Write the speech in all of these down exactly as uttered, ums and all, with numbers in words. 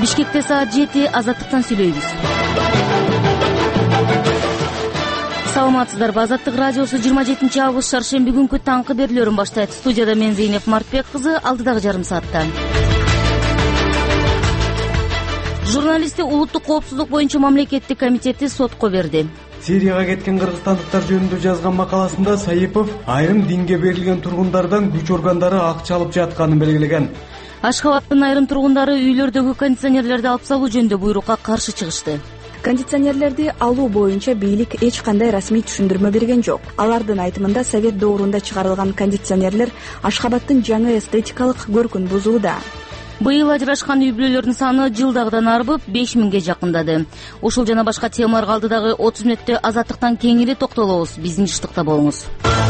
Бишкекте саат жети азаттыктан сүйлөйбүз. Саламатсыздарбы? Азаттык радиосу жыйырма жетинчи август шаршемби күнкү таңкы берүүлөрүн баштайт. Студияда мен Зейнеп Мартбек кызы, алдыдагы жарым саатта. Журналисти улуттук коопсуздук боюнча мамлекеттик комитети сотко берди. Сирияга кеткен кыргызстандыктар жөнүндө жазган макаласында Саипов айрым динге берилген тургундардан күч органдары акча алып жатканын белгилеген. Ашхабадтын айрым тургундары үйлөрдөгү кондиционерлерди алып салуу жөнүндө буйрукка каршы чыгышты. Кондиционерлерди алуу боюнча бийлик эч кандай расмий түшүндүрмө берген жок. Алардын айтымында совет доорунда чыгарылган кондиционерлер Ашхабадтын жаңы эстетикалык көркүн бузууда. Быйыл ажырашкан үй бүлөлөрдүн саны жылдагыдан арбып беш миңге жакындады. Ушул жана башка темаларга алдыдагы отуз мүнөттө азаттыктан кеңири токтолобуз. Биздин жыштыкта болуңуз.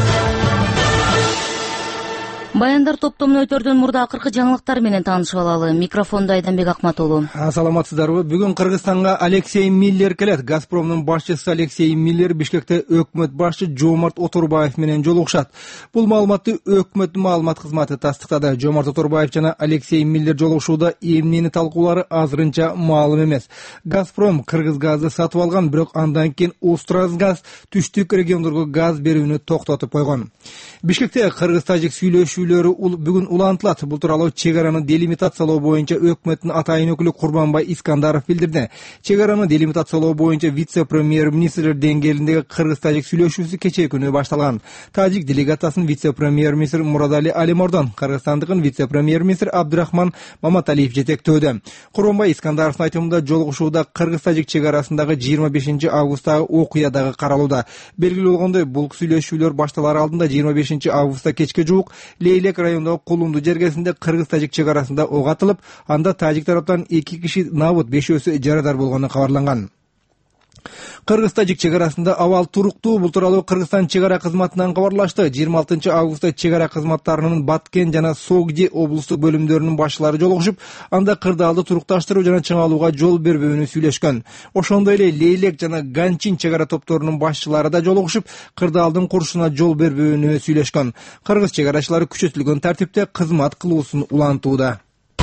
Баяндар топтомун өтөрдөн мурда акыркы жаңылыктар менен таанышып алалы. Микрофондо Айданбек Акматулу. Саламатсыздарбы? Бүгүн Кыргызстанга Алексей Миллер келет. Газпромдун башчысы Алексей Миллер Бишкекте өкмөт башчы Жомарт Оторбаев менен жолугушат. Бул маалыматты өкмөттүн маалымат кызматы тастыктады. Жомарт Оторбаев жана Алексей Миллер жолугушууда эмнени талкуулары азырынча маалым эмес. Газпром Кыргыз газды сатып алган, бирок андан кийин Устразгаз түштүк региондорго газ берүүнү токтотуп койгон. Бишкекте кыргыз-тажик сүйлөшүү бүгүн улантылат. Бул тууралуу чек араны делимитациялоо боюнча өкмөттүн атайын өкүлү Курманбай Искандаров билдирди. Чек араны делимитациялоо боюнча вице-премьер-министрлер деңгээлиндеги кыргыз-тажик сүйлөшүүсү кечээ күнү башталган. Тажик делегациясын вице-премьер-министр Мурадали Алимордон, кыргызстандыкын вице-премьер-министр Абдурахман Маматалиев жетектөөдө. Курманбай Искандаровдун айтымында жолугушууда кыргыз-тажик чек арасындагы жыйырма бешинчи августтагы окуя дагы каралууда. Белгилүү болгондой, бул сүйлөшүүлөр башталар алдында жыйырма бешинчи августта кечке жуук Лейлек районундагы Кулунду жергесинде кыргыз-тажик чек арасында ок атылып, анда тажик тараптан эки киши набыт, бешөөсү жарадар болгону кабарланган. Кыргыз-тажик чек арасында абал туруктуу. Бул тууралуу Кыргызстан чек ара кызматынан кабарлашты. жыйырма алтынчы августта чек ара кызматтарынын Баткен жана Согди облустук бөлүмдөрүнүн башчылары жолугушуп, анда кырдаалды турукташтыруу жана чыңалууга жол бербөөнү сүйлөшкөн. Ошондой эле Лейлек жана Ганчин чек ара топторунун башчылары да жолугушуп, кырдаалдын курушуна жол бербөөнү сүйлөшкөн. Кыргыз чек арачылары күчөтүлгөн тартипте кызмат кылуусун улантууда.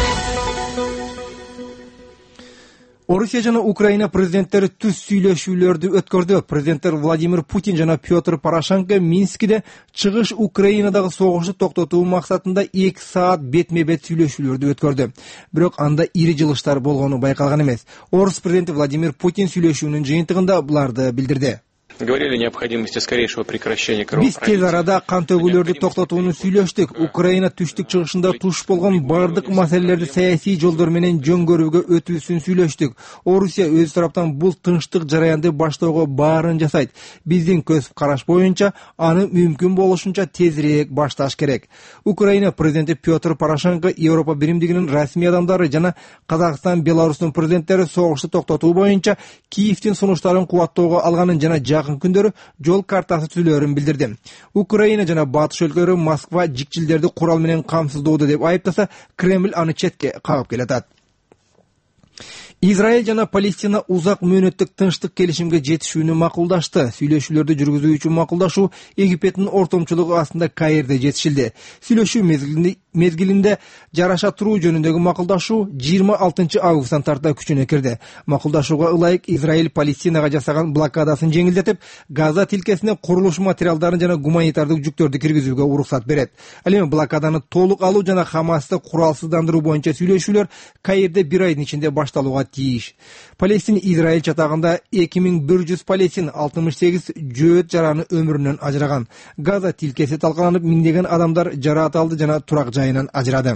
Орусия жана Украина президенттери түз сүйлөшүүлөрдү өткөрдү. Президенттер Владимир Путин жана Петр Порошенко Минскиде чыгыш Украинадагы согушту токтотуу максатында эки саат бетме-бет сүйлөшүүлөрдү өткөрдү. Бирок анда ири жылыштар болгону байкалган эмес. Орус президенти Владимир Путин сүйлөшүүнүн жыйынтыгында буларды билдирди. Говорили о необходимости скорейшего прекращения Биз кровопролития. тез арада кан төгүүлөрдү токтотууну сүйлөштүк. Украина түштүк чыгышында туш болгон бардык маселелерди саясий жолдор менен жөнгөрүүгө өтүүсүн сүйлөштүк. Орусия өз тараптан бул тынчтык жараянды баштоого баарын жасайт. Биздин көз караш боюнча аны мүмкүн болушунча тезирээк башташ керек. Украина президенти Петр Порошенко, Европа биримдигинин расмий адамдары жана Казакстан, Беларустун президенттери согушту токтотуу боюнча Киевдин сунуштарын кубаттоого алганын жана жакын күндөрү жол картасы түзүлөрүн билдирди. Украина жана батыш өлкөлөрү Москва жикчилдерди курал менен камсыздоодо деп айыптаса, Кремль аны четке кагып келатат. Израиль жана Палестина узак мөөнөттүк тынчтык келишимге жетишүүнү макулдашты. Сүйлөшүүлөрдү жүргүзүү үчүн макулдашуу Египеттин ортомчулугу астында Каирде жетишилди. Сүйлөшүү мезгилинде мезгилинде жараша туруу жөнүндөгү макулдашуу жыйырма алтынчы августтан тарта күчүнө кирди. Макулдашууга ылайык Израиль Палестинага жасаган блокадасын жеңилдетип, Газа тилкесине курулуш материалдарын жана гуманитардык жүктөрдү киргизүүгө уруксат берет. Ал эми блокаданы толук алуу жана Хамасты куралсыздандыруу боюнча сүйлөшүүлөр Каирде бир айдын ичинде башталууга тийиш. Палестин Израиль чатагында эки миң бир жүз палестин алтымыш сегиз жөөт жараны өмүрүнөн ажыраган. Газа тилкеси талкаланып, миңдеген адамдар жараат алды жана турак жайынан ажырады.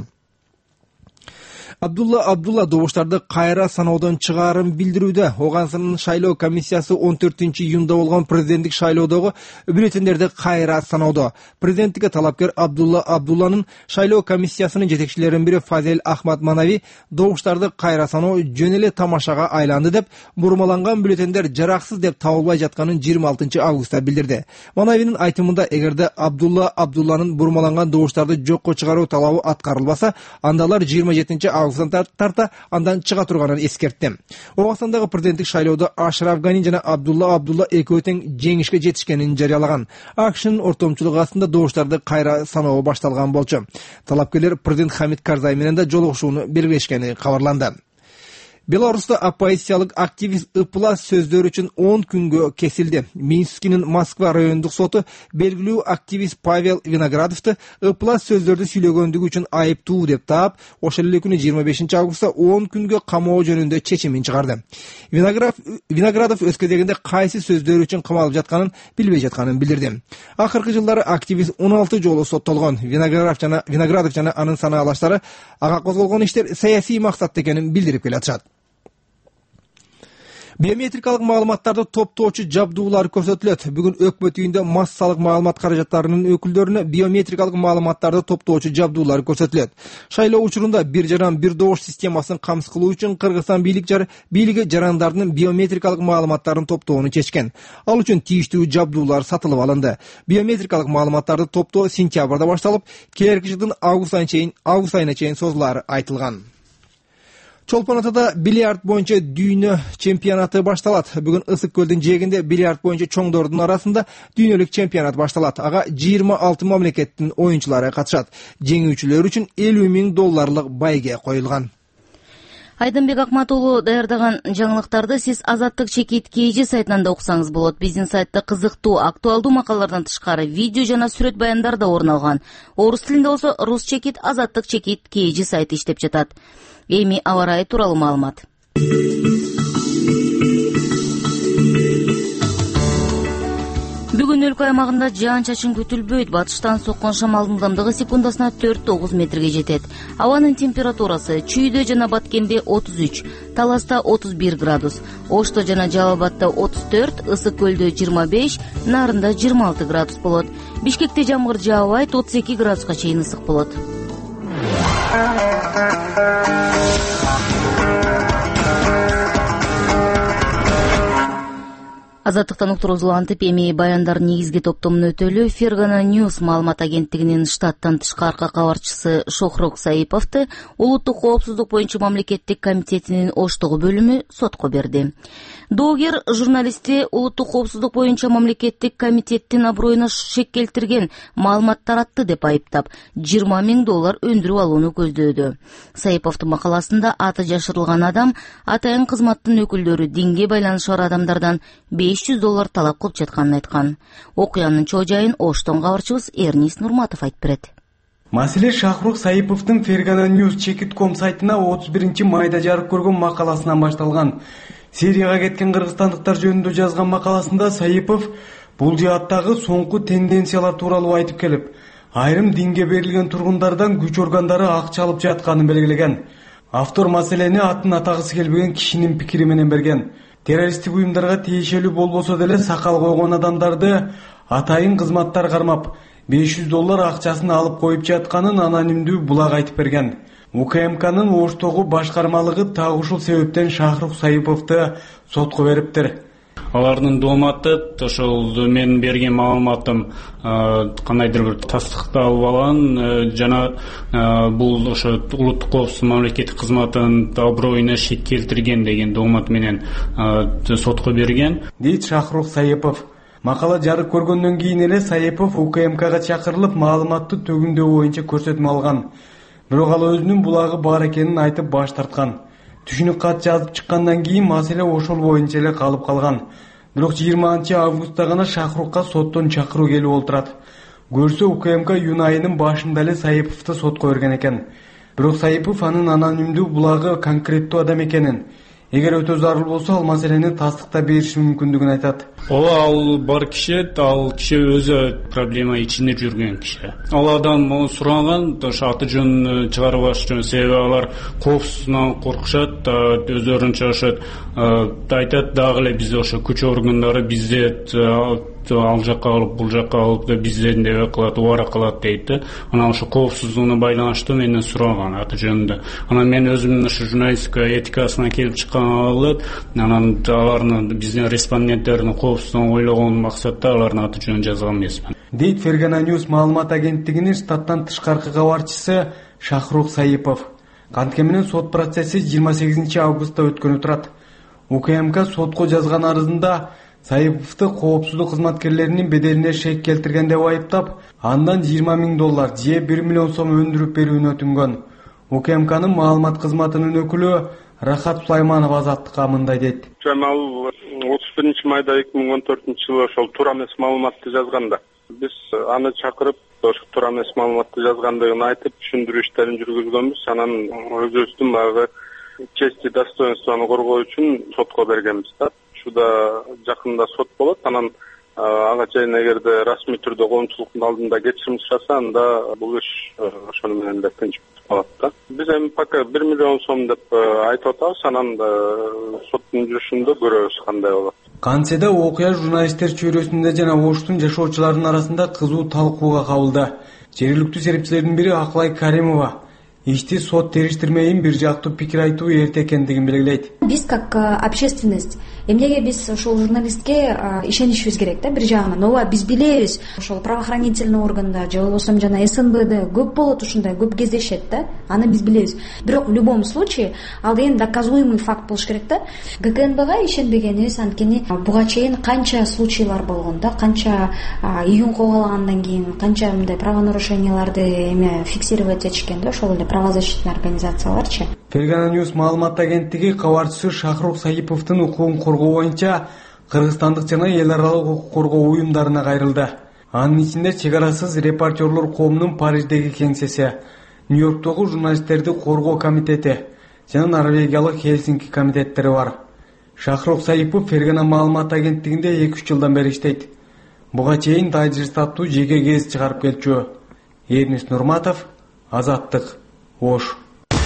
Абдулла Абдулла добуштарды кайра саноодон чыгаарын билдирүүдө. Огансынын шайлоо комиссиясы он төртүнчү июнда болгон президенттик шайлоодогу бюллетендерди кайра саноодо. Президенттикке талапкер Абдулла Абдулланын шайлоо комиссиясынын жетекчилеринин бири Фазел Ахмад Манави добуштарды кайра саноо жөн эле тамашага айланды деп, бурмаланган бюллетендер жараксыз деп табылбай жатканын жыйырма алтынчы августта билдирди. Манавинин айтымында, эгерде Абдулла Абдулланын бурмаланган добуштарды жокко чыгаруу талабы аткарылбаса, андалар жыйырма жетинчи августан тарта андан чыга турганын эскертти. Ооганстандагы президенттик шайлоодо Ашраф Гани жана Абдулла Абдулла экөө тең жеңишке жетишкенин жарыялаган. АКШнын ортомчулугу астында добуштарды кайра саноо башталган болчу. Талапкерлер президент Хамид Карзай менен да жолугушууну белгилешкени кабарланды. Беларуста оппозициялык активист Ыплас сөздөр үчүн он күнгө кесилди. Минскинин Москва райондук соту белгилүү активист Павел Виноградовду Ыплас сөздөрдү сүйлөгөндүгү үчүн айыптуу деп таап, ошол эле күнү жыйырма бешинчи августта он күнгө камоо жөнүндө чечимин чыгарды. Виноградов өз кезегинде кайсы сөздөр үчүн камалып жатканын билбей жатканын билдирди. Акыркы жылдары активист он алты жолу соттолгон. Виноградов жана Виноградов жана анын санаалаштары ага козголгон иштер саясий максатта экенин билдирип келатышат. Биометрикалык маалыматтарды топтоочу жабдуулар көрсөтүлөт. Бүгүн өкмөт үйүндө массалык маалымат каражаттарынын өкүлдөрүнө биометрикалык маалыматтарды топтоочу жабдуулар көрсөтүлөт. Шайлоо учурунда бир жаран бир добуш системасын камсыз кылуу үчүн Кыргызстан бийлиги жарандардын биометрикалык маалыматтарын топтоону чечкен. Ал үчүн тийиштүү жабдуулар сатылып алынды. Биометрикалык маалыматтарды топтоо сентябрда башталып, келерки жылдын август айына чейин август айына чейин созулары айтылган. Чолпон Атада бильярд боюнча дүйнө чемпионаты башталат. Бүгүн Ысык көлдүн жээгинде бильярд боюнча чоңдордун арасында дүйнөлүк чемпионат башталат. Ага жыйырма алты мамлекеттин оюнчулары катышат. Жеңүүчүлөр үчүн элүү миң долларлык байге коюлган. Айдынбек Акматулу даярдаган жаңылыктарды сиз Азаттык чекит kg сайтынан да окусаңыз болот. Биздин сайтта кызыктуу, актуалдуу макалалардан тышкары видео жана сүрөт баяндар да орун алган. Орус тилинде болсо Рус чекит Азаттык чекит kg сайты иштеп жатат. Эми аба ырайы тууралуу маалымат. Бүгүн өлкө аймагында жаан-чачын күтүлбөйт. Батыштан соккон шамалдын ылдамдыгы секундасына төрт тогуз метрге жетет. Абанын температурасы Чүйдө жана Баткенде отуз үч, Таласта отуз бир градус, Ошто жана Жалал Абадта отуз төрт, Ысык көлдө жыйырма беш, Нарында жыйырма алты градус болот. Бишкекте жамгыр жаабайт, отуз эки градуска чейин ысык болот. Азаттыктан уктурузулу антип эми баяндардын негизги топтомун өтөлү. Фергана News маалымат агенттигинин штаттан тышкаркы кабарчысы Шохрок Саиповду улуттук коопсуздук боюнча мамлекеттик комитетинин Оштогу бөлүмү сотко берди. Доогер журналистти улуттук коопсуздук боюнча мамлекеттик комитеттин аброюна шек келтирген маалымат таратты деп айыптап, жыйырма миң доллар өндүрүп алууну көздөөдү. Саиповдун макаласында аты жашырылган адам атайын кызматтын өкүлдөрү динге байланышы бар адамдардан беш жүз доллар талап кылып жатканын айткан. Окуянын чоо жайын Оштон кабарчыбыз Эрнис Нурматов айтып берет. Маселе Шахрук Саиповдун Фергана News чекит точка ком сайтына отуз биринчи майда жарык көргөн макаласынан башталган. Сирияга кеткен кыргызстандыктар жөнүндө жазган макаласында Саипов бул жааттагы соңку тенденциялар тууралуу айтып келип, айрым динге берилген тургундардан күч органдары акча алып жатканын белгилеген. Автор маселени атын атагысы келбеген кишинин пикири менен берген. Террористтик уюмдарга тиешелүү болбосо деле сакал койгон адамдарды атайын кызматтар кармап, беш жүз доллар акчасын алып коюп жатканын анонимдүү булак айтып берген. УКМКнын Оштогу башкармалыгы так ушул себептен Шахрук Саиповду сотко бериптир. Алардын дооматы ошол мен берген маалыматым кандайдыр бир тастыкталып алган жана бул ошо улуттук коопсуздук мамлекеттик кызматынын аброюна шек келтирген деген доомат менен сотко берген, дейт Шахрук Саипов. Макала жарык көргөндөн кийин эле Саипов УКМКга чакырылып маалыматты төгүндөө боюнча көрсөтмө алган. Бирок ал өзүнүн булагы бар экенин айтып баш тарткан. Түшүнүк кат жазып чыккандан кийин маселе ошол боюнча эле калып калган. Бирок жыйырманчы августта гана Шахрукка соттон чакыруу келип олтурат. Көрсө УКМК июнь айынын башында эле Саиповду сотко берген экен. Бирок Саипов анын анонимдүү булагы конкреттүү адам экенин, эгер өтө зарыл болсо ал маселени тастыкта бериши мүмкүндүгүн айтат. Ооба, ал бар киши, ал киши өзү проблема ичинде жүргөн киши. Ал адам суранган, ошо аты жөнүн чыгарбаш үчүн, себеби алар коопсуздуктан коркушат, өздөрүнчө ошо айтат, дагы эле бизде ошо күч органдары бизде ал жакка алып, бул жакка алып, бизден деп кылат, убара кылат дейт. Анан ошо коопсуздугуна байланыштуу менден сураган аты жөнүндө. Анан мен өзүмдүн ошо журналистика этикасына келип чыккан, анан алардын биздин респонденттердин коопсуздугун ойлогон максатта алардын аты жөнүн жазган эмесмин. Дейт Фергана News маалымат агенттигинин штаттан тышкаркы кабарчысы Шахрук Саипов. Кантке менен сот процесси жыйырма сегизинчи августта өткөнү турат. УКМК сотко жазган арызында Саиповду коопсуздук кызматкерлеринин беделине шек келтирген деп айыптап, андан жыйырма миң доллар же бир миллион сом өндүрүп берүүнү өтүнгөн. УКМКнын маалымат кызматынын өкүлү Рахат Сулайманов Азаттыкка мындай дейт. Жамал отуз биринчи майда эки миң он төртүнчү жылы ошол туура эмес маалыматты жазганда биз аны чакырып ошо туура эмес маалыматты жазгандыгын айтып түшүндүрүү иштерин жүргүзгөнбүз. Анан өзүбүздүн баягы честь и достоинствону коргоо үчүн сотко бергенбиз да. Ушуда жакында сот болот. Анан ага чейин эгерде расмий түрдө коомчулуктун алдында кечирим сураса, анда бул иш ошону менен да тынчып калат да. Биз эми пока бир миллион сом деп айтып атабыз. Анан соттун жүрүшүндө көрөбүз кандай болот. Кантсе да окуя журналисттер чөйрөсүндө жана Оштун жашоочуларынын арасында кызуу талкууга кабылды. Жергиликтүү серепчилердин бири Акылай Каримова ишти сот териштирмейин бир жактуу пикир айтуу эрте экендигин белгилейт. Биз как общественность эмнеге биз ошол журналистке ишенишибиз керек да бир жагынан. Ооба биз билебиз, ошол правоохранительный органда же болбосо жана эс эн бэ көп болот, ушундай көп кездешет да. Аны биз билебиз. Бирок в любом случае ал деген доказуемый факт болуш керек да. гэ ка эн бга ишенбегенибиз анткени буга чейин канча случайлар болгон да, канча июнь кабылгандан кийин канча мындай правонарушенияларды эме фиксировать этишкен да, ошол эле правозащитный организацияларчы. Фергана Ньюс маалымат агенттиги кабарчысы Шахрук Саиповдун укугун коргоо боюнча кыргызстандык жана эл аралык укук коргоо уюмдарына кайрылды. Анын ичинде чек арасыз репортерлор коомунун Париждеги кеңсеси, Нью-Йорктогу журналисттерди коргоо комитети жана Норвегиялык Хельсинки комитеттери бар. Шахрук Саипов Фергана маалымат агенттигинде эки үч жылдан бери иштейт. Буга чейин Дайджест аттуу жеке гезит чыгарып келчү. Эрнис Нурматов, Азаттык, Ош.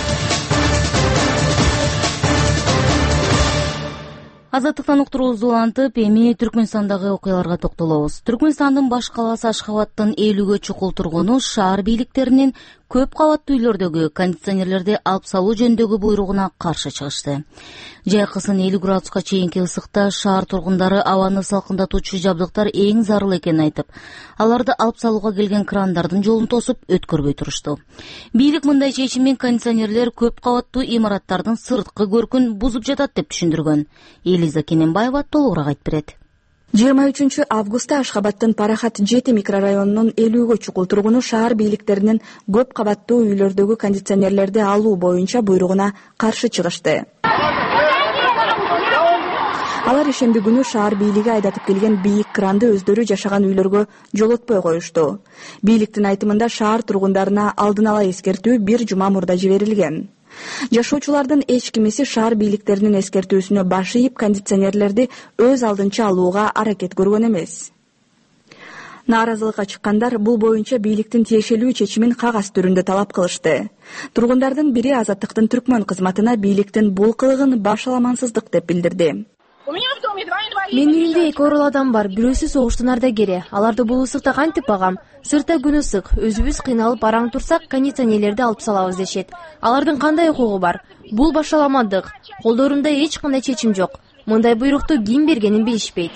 Азаттыктан уктуруубузду улантып, эми Түркмөнстандагы окуяларга токтолобуз. Түркмөнстандын баш калаасы Ашхабадтын элүүгө чукул тургуну шаар бийликтеринин көп кабаттуу үйлөрдөгү кондиционерлерди алып салуу жөнүндөгү буйругуна каршы чыгышты. Жайкысын элүү градуска чейинки ысыкта шаар тургундары абаны салкындатуучу жабдыктар эң зарыл экенин айтып, аларды алып салууга келген крандардын жолун тосуп өткөрбөй турушту. Бийлик мындай чечимин кондиционерлер көп кабаттуу имараттардын сырткы көркүн бузуп жатат деп түшүндүргөн. Элиза Кененбаева толугураак айтып берет. жыйырма үчүнчү августта Ашхабадтын Парахат жети микрорайонунун элүүгө чукул тургуну шаар бийликтеринин көп кабаттуу үйлөрдөгү кондиционерлерди алуу боюнча буйругуна каршы чыгышты. Алар ишемби күнү шаар бийлиги айдатып келген бийик кранды өздөрү жашаган үйлөргө жолотпой коюшту. Бийликтин айтымында шаар тургундарына алдын ала эскертүү бир жума мурда жиберилген. Жашоочулардын эч кимиси шаар бийликтеринин эскертүүсүнө баш ийип кондиционерлерди өз алдынча алууга аракет көргөн эмес. Нааразылыкка чыккандар бул боюнча бийликтин тиешелүү чечимин кагаз түрүндө талап кылышты. Тургундардын бири Азаттыктын түркмөн кызматына бийликтин бул кылыгын башаламансыздык деп билдирди. Менин үйүмдө эки орол адам бар, бирөөсү согуштун ардагери. Аларды бул ысыкта кантип багам? Сыртта күн ысык, өзүбүз кыйналып араң турсак, кондиционерлерди алып салабыз дешет. Алардын кандай укугу бар? Бул башаламандык. Колдорунда эч кандай чечим жок. Мындай буйрукту ким бергенин билишпейт.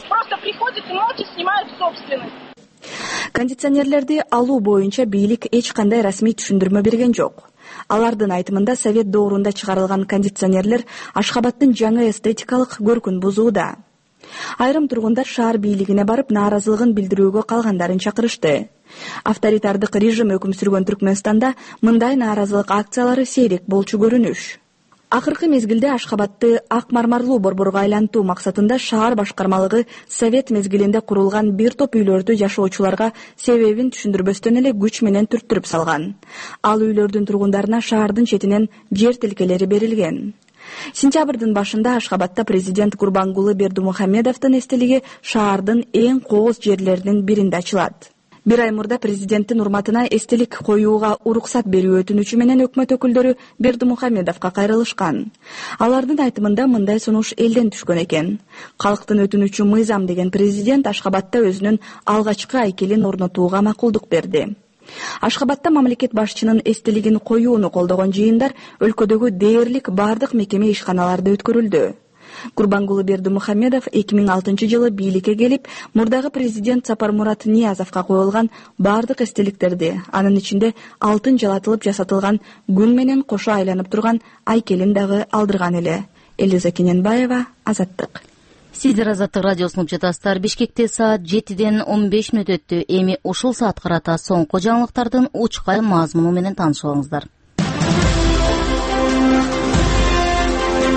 Кондиционерлерди алуу боюнча бийлик эч кандай расмий түшүндүрмө берген жок. Алардын айтымында Совет доорунда чыгарылган кондиционерлер Ашхабадтын жаңы эстетикалык көркүн бузууда. Айрым тургундар шаар бийлигине барып нааразылыгын билдирүүгө калгандарын чакырышты. Авторитардык режим өкүм сүргөн Түркмөнстанда мындай нааразылык акциялары сейрек болчу көрүнүш. Акыркы мезгилде Ашхабадты ак мармарлуу борборго айлантуу максатында шаар башкармалыгы Совет мезгилинде курулган бир топ үйлөрдү жашоочуларга себебин түшүндүрбөстөн эле күч менен түрттүрүп салган. Ал үйлөрдүн тургундарына шаардын четинен жер тилкелери берилген. Сентябрдын башында Ашхабадта президент Гурбангулы Бердымухамедовдун эстелиги шаардын эң кооз жерлеринин биринде ачылат. Бир ай мурда президенттин урматына эстелик коюуга уруксат берүү өтүнүчү менен өкмөт өкүлдөрү Бердымухамедовго кайрылышкан. Алардын айтымында мындай сунуш элден түшкөн экен. Калктын өтүнүчү мыйзам деген президент Ашхабадта өзүнүн алгачкы айкелин орнотууга макулдук берди. Ашхабадта мамлекет башчынын эстелигин коюуну колдогон жыйындар өлкөдөгү дээрлик бардык мекеме ишканаларда өткөрүлдү. Гурбангулы Бердымухамедов эки миң алтынчы жылы бийликке келип, мурдагы президент Сапармурат Ниязовго коюлган бардык эстеликтерди, анын ичинде алтын жалатылып жасатылган күн менен кошо айланып турган айкелин дагы алдырган эле. Элиза Кененбаева, Азаттык. Сиздер Азаттык радиосун угуп жатасыздар. Бишкекте саат жетиден он беш мүнөт өттү. Эми ушул саат карата соңку жаңылыктардын учкай мазмуну менен таанышып алыңыздар.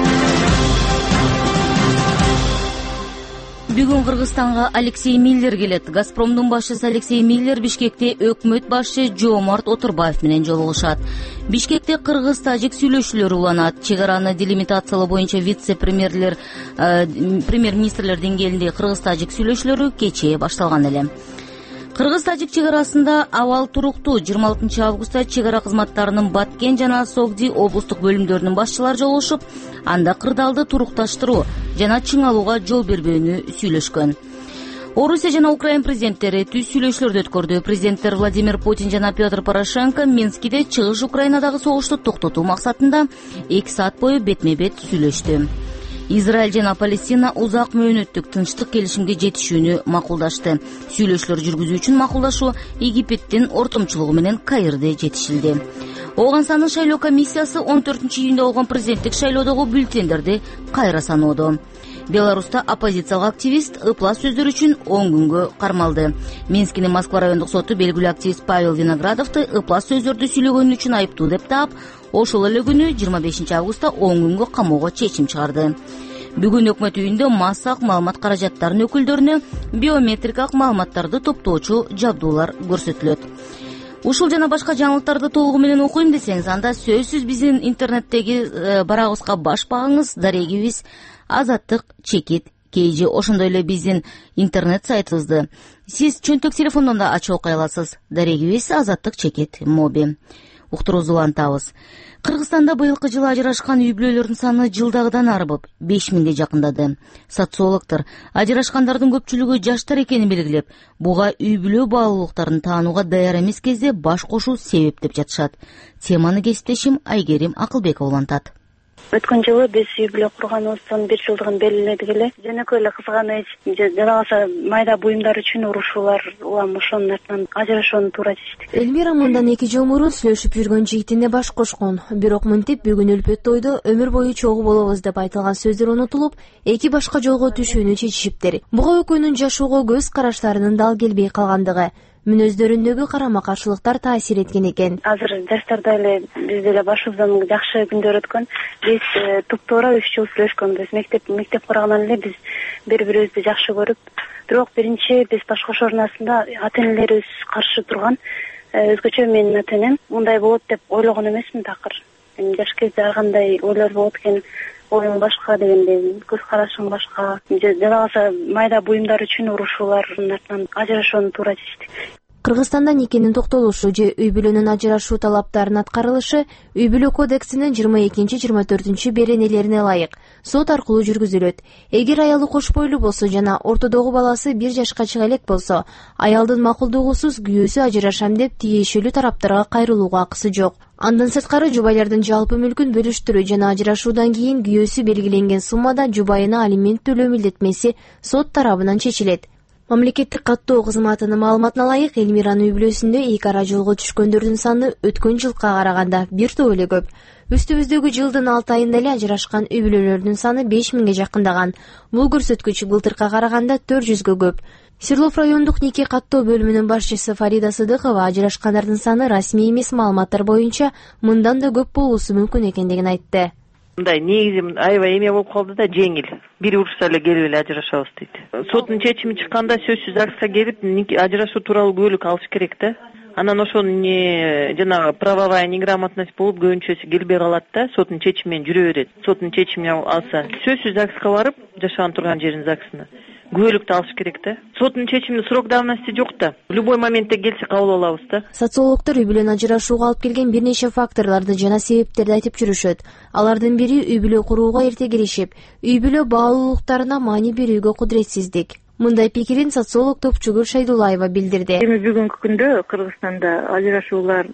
Кыргызстанга Алексей Миллер келет. Газпромдун башчысы Алексей Миллер Бишкекте өкмөт башчы Жоомарт Отурбаев менен жолугушат. Бишкекте кыргыз-тажик сүйлөшүүлөр уланат. Чек араны делимитациялоо боюнча вице-премьерлер премьер-министрлер деңгээлинде кыргыз-тажик сүйлөшүүлөрү кечээ башталган эле. Кыргыз-тажик чек арасында абал туруктуу. жыйырма алтынчы августта чек ара кызматтарынын Баткен жана Согди облустук бөлүмдөрүнүн башчылары жолугушуп, анда кырдаалды турукташтыруу жана чыңалууга жол бербөөнү сүйлөшкөн. Орусия жана Украина президенттери түз сүйлөшүүлөрдү өткөрдү. Президенттер Владимир Путин жана Петр Порошенко Минскиде чыгыш Украинадагы согушту токтотуу максатында эки саат бою бетме-бет сүйлөштү. Израиль жана Палестина узак мөөнөттүк тынчтык келишимге жетишүүнү макулдашты. Сүйлөшүүлөр жүргүзүү үчүн макулдашуу Египтин ортомчулугу менен Каирде жетишилди. Ооганстандын шайлоо комиссиясы он төртүнчү июнда болгон президенттик шайлоодогу бюллетендерди кайра саноодо. Беларуста оппозициялык активист ыплас сөздөр үчүн он күнгө кармалды. Минскинин Москва райондук соту белгилүү активист Павел Виноградовду ыплас сөздөрдү сүйлөгөнү үчүн айыптуу деп таап, ошол эле күнү жыйырма бешинчи августта он күнгө камоого чечим чыгарды. Бүгүн өкмөт үйүндө массалык маалымат каражаттарынын өкүлдөрүнө биометрикалык маалыматтарды топтоочу жабдуулар көрсөтүлөт. Ушул жана башка жаңылыктарды толугу менен окуйм десеңиз, анда сөзсүз биздин интернеттеги барагыбызга баш багыңыз. Дарегибиз Азаттык чекит кей же ошондой эле биздин интернет сайтыбызды сиз чөнтөк телефондон да ачып окуй аласыз. Дарегибиз Азаттык чекит моби. Уктуруубузду улантабыз. Кыргызстанда быйылкы жылы ажырашкан үй бүлөлөрдүн саны жылдагыдан арбып беш миңге жакындады. Социологдор ажырашкандардын көпчүлүгү жаштар экенин белгилеп, буга үй бүлө баалуулуктарын таанууга даяр эмес кезде баш кошуу себеп деп жатышат. Теманы кесиптешим Айгерим Акылбекова улантат. Өткөн жылы биз үй бүлө курганыбыздын бир жылдыгын белгиледик эле. Жөнөкөй эле кызганыч, жана болсо майда буюмдар үчүн урушуулар улам ошонун артынан ажырашууну туура чечтик. Элмира мындан эки жыл мурун сүйлөшүп жүргөн жигитине баш кошкон. Бирок мынтип бүгүн өлпөт тойдо өмүр бою чогуу болобуз деп айтылган сөздөр унутулуп, эки башка жолго түшүүнү чечишиптир. Буга экөөнүн жашоого көз караштарынын дал келбей калгандыгы, мүнөздөрүндөгү карама каршылыктар таасир эткен экен. Азыр жаштарда эле биз деле башыбыздан жакшы күндөр өткөн. Биз туптуура үч жыл сүйлөшкөнбүз. Мектеп мектеп кургандан эле биз бири бирибизди жакшы көрүп, бирок биринчи биз баш кошоор насында ата энелерибиз каршы турган. Өзгөчө менин ата энем мындай болот деп ойлогон эмесмин такыр. Жаш кезде ар кандай ойлор болот экен. Оюң башка дегендей, көз карашың башка. Жана болсо майда буюмдар үчүн урушуулардын артынан ажырашууну туура чечтик. Кыргызстанда никенин токтолушу же үй бүлөнүн ажырашуу талаптарынын аткарылышы үй бүлө кодексинин жыйырма экинчи жыйырма төртүнчү беренелерине ылайык сот аркылуу жүргүзүлөт. Эгер аялы кошпойлуу болсо жана ортодогу баласы бир жашка чыга элек болсо, аялдын макулдугусуз күйөөсү ажырашам деп тиешелүү тараптарга кайрылууга акысы жок. Андан сырткары жубайлардын жалпы мүлкүн бөлүштүрүү жана ажырашуудан кийин күйөөсү белгиленген суммада жубайына алимент төлөө милдетмеси сот тарабынан чечилет. Мамлекеттик каттоо кызматынын маалыматына ылайык, Элмиранын үй бүлөсүндө эки ара жолго түшкөндөрдүн саны өткөн жылга караганда бир топ эле көп. Үстүбүздөгү жылдын алты айында эле ажырашкан үй бүлөлөрдүн саны беш миңге жакындаган. Бул көрсөткүч былтыркыга караганда төрт жүзгө көп. Свердлов райондук нике каттоо бөлүмүнүн башчысы Фарида Сыдыкова ажырашкандардын саны расмий эмес маалыматтар боюнча мындан да көп болуусу мүмкүн экендигин айтты. Мындай негизи аябай эме болуп калды да, жеңил. Бир урушса эле келип эле ажырашабыз дейт. Соттун чечими чыкканда сөзсүз ЗАГСка келип ажырашуу тууралуу күбөлүк алыш керек да. Анан ошону не жанагы правовая неграмотность болуп көбүнчөсү келбей калат да, соттун чечими менен жүрө берет. Соттун чечимин алса, сөзсүз ЗАГСка барып, жашаган турган жерин ЗАГСына күбөлүктү алыш керек да. Соттун чечиминин срок давности жок да. В любой моментте келсе кабыл алабыз да. Социологдор үй бүлөнү ажырашууга алып келген бир нече факторлорду жана себептерди айтып жүрүшөт. Алардын бири үй бүлө курууга эрте киришип, үй бүлө баалуулуктарына маани берүүгө кудуретсиздик. Мындай пикирин социолог Топчугүл Шайдулаева билдирди. Эми бүгүнкү күндө Кыргызстанда ажырашуулар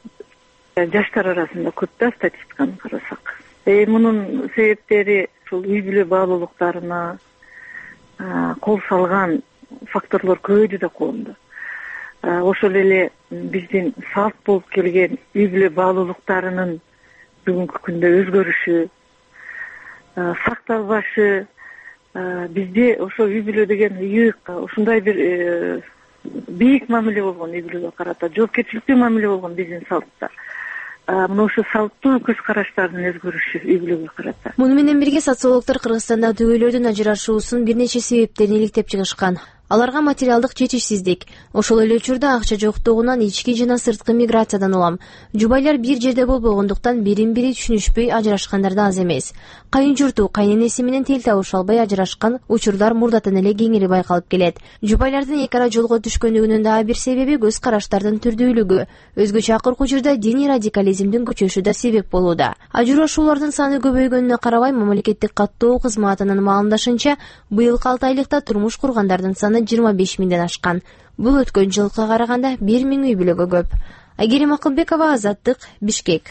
жаштар арасында көп да, статистиканы карасак. Э мунун себептери ушул үй бүлө баалуулуктарына кол салган факторлор көп жүзө колунда. Ошол эле биздин салт болуп келген үй бүлө баалуулуктарынын бүгүнкү күндө өзгөрүшү, сакталбашы, бизде ошо үй бүлө деген ыйык, ушундай бир бийик мамиле болгон үй бүлөгө карата, жоопкерчиликтүү мамиле болгон биздин салтта. Мына ошо салттуу көз караштардын өзгөрүшү үй бүлөгө карата. Муну менен бирге социологдор Кыргызстанда түгөйлөрдүн ажырашуусунун бир нече себептерин иликтеп чыгышкан. Аларга материалдык жетишсиздик, ошол эле учурда акча жоктугунан ички жана сырткы миграциядан улам. Жубайлар бир жерде болбогондуктан бирин-бири түшүнүшпөй ажырашкандар да аз эмес. Кайын журту кайненеси менен тил табыша албай ажырашкан учурлар мурдатан эле кеңири байкалып келет. Жубайлардын эки ара жолго түшкөндүгүнүн дагы бир себеби көз караштардын түрдүүлүгү. Өзгөчө акыркы учурда диний радикализмдин күчөшү да себеп болууда. Ажырашуулардын саны көбөйгөнүнө карабай, мамлекеттик каттоо кызматынын маалымдашынча, быйылкы алты айлыкта турмуш кургандардын саны жыйырма беш миңден ашкан. Бул өткөн жылга караганда бир миң үй бүлөгө көп. Айгерим Акылбекова, Азаттык, Бишкек.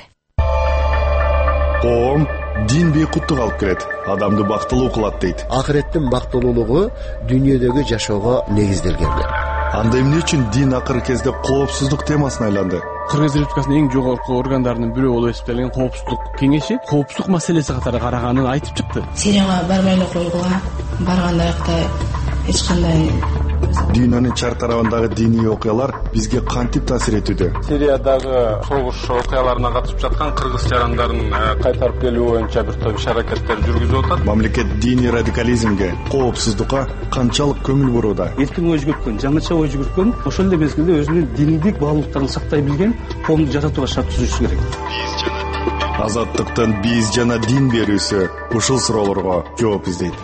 Коом дин бейкуттук алып келет, адамды бактылуу кылат дейт. Акыреттин бактылуулугу дүйнөдөгү жашоого негизделген. Анда эмне үчүн дин акыркы кезде коопсуздук темасына айланды? Кыргыз Республикасынын эң жогорку органдарынын бирөө болуп эсептелген коопсуздук кеңеши коопсуздук маселеси катары караганын айтып чыкты. Сирияга барбай эле койгула, баргандайыкта эч кандай Дүйнөнүн чар тарабындагы диний окуялар бизге кантип таасир этүүдө? Сириядагы согуш окуяларына катышып жаткан кыргыз жарандарын кайтарып келүү боюнча бир топ иш-аракеттер жүргүзүп атат. Мамлекет диний радикализмге, коопсуздукка канчалык көңүл бурууда? Эркин ой жүгүрткөн, жаңыча ой жүгүрткөн, ошол эле мезгилде өзүнүн диндик баалуулуктарын сактай билген коомду жасатууга шарт түзүшү керек. Азаттыктын биз жана дин берүүсү ушул суроолорго жооп издейт.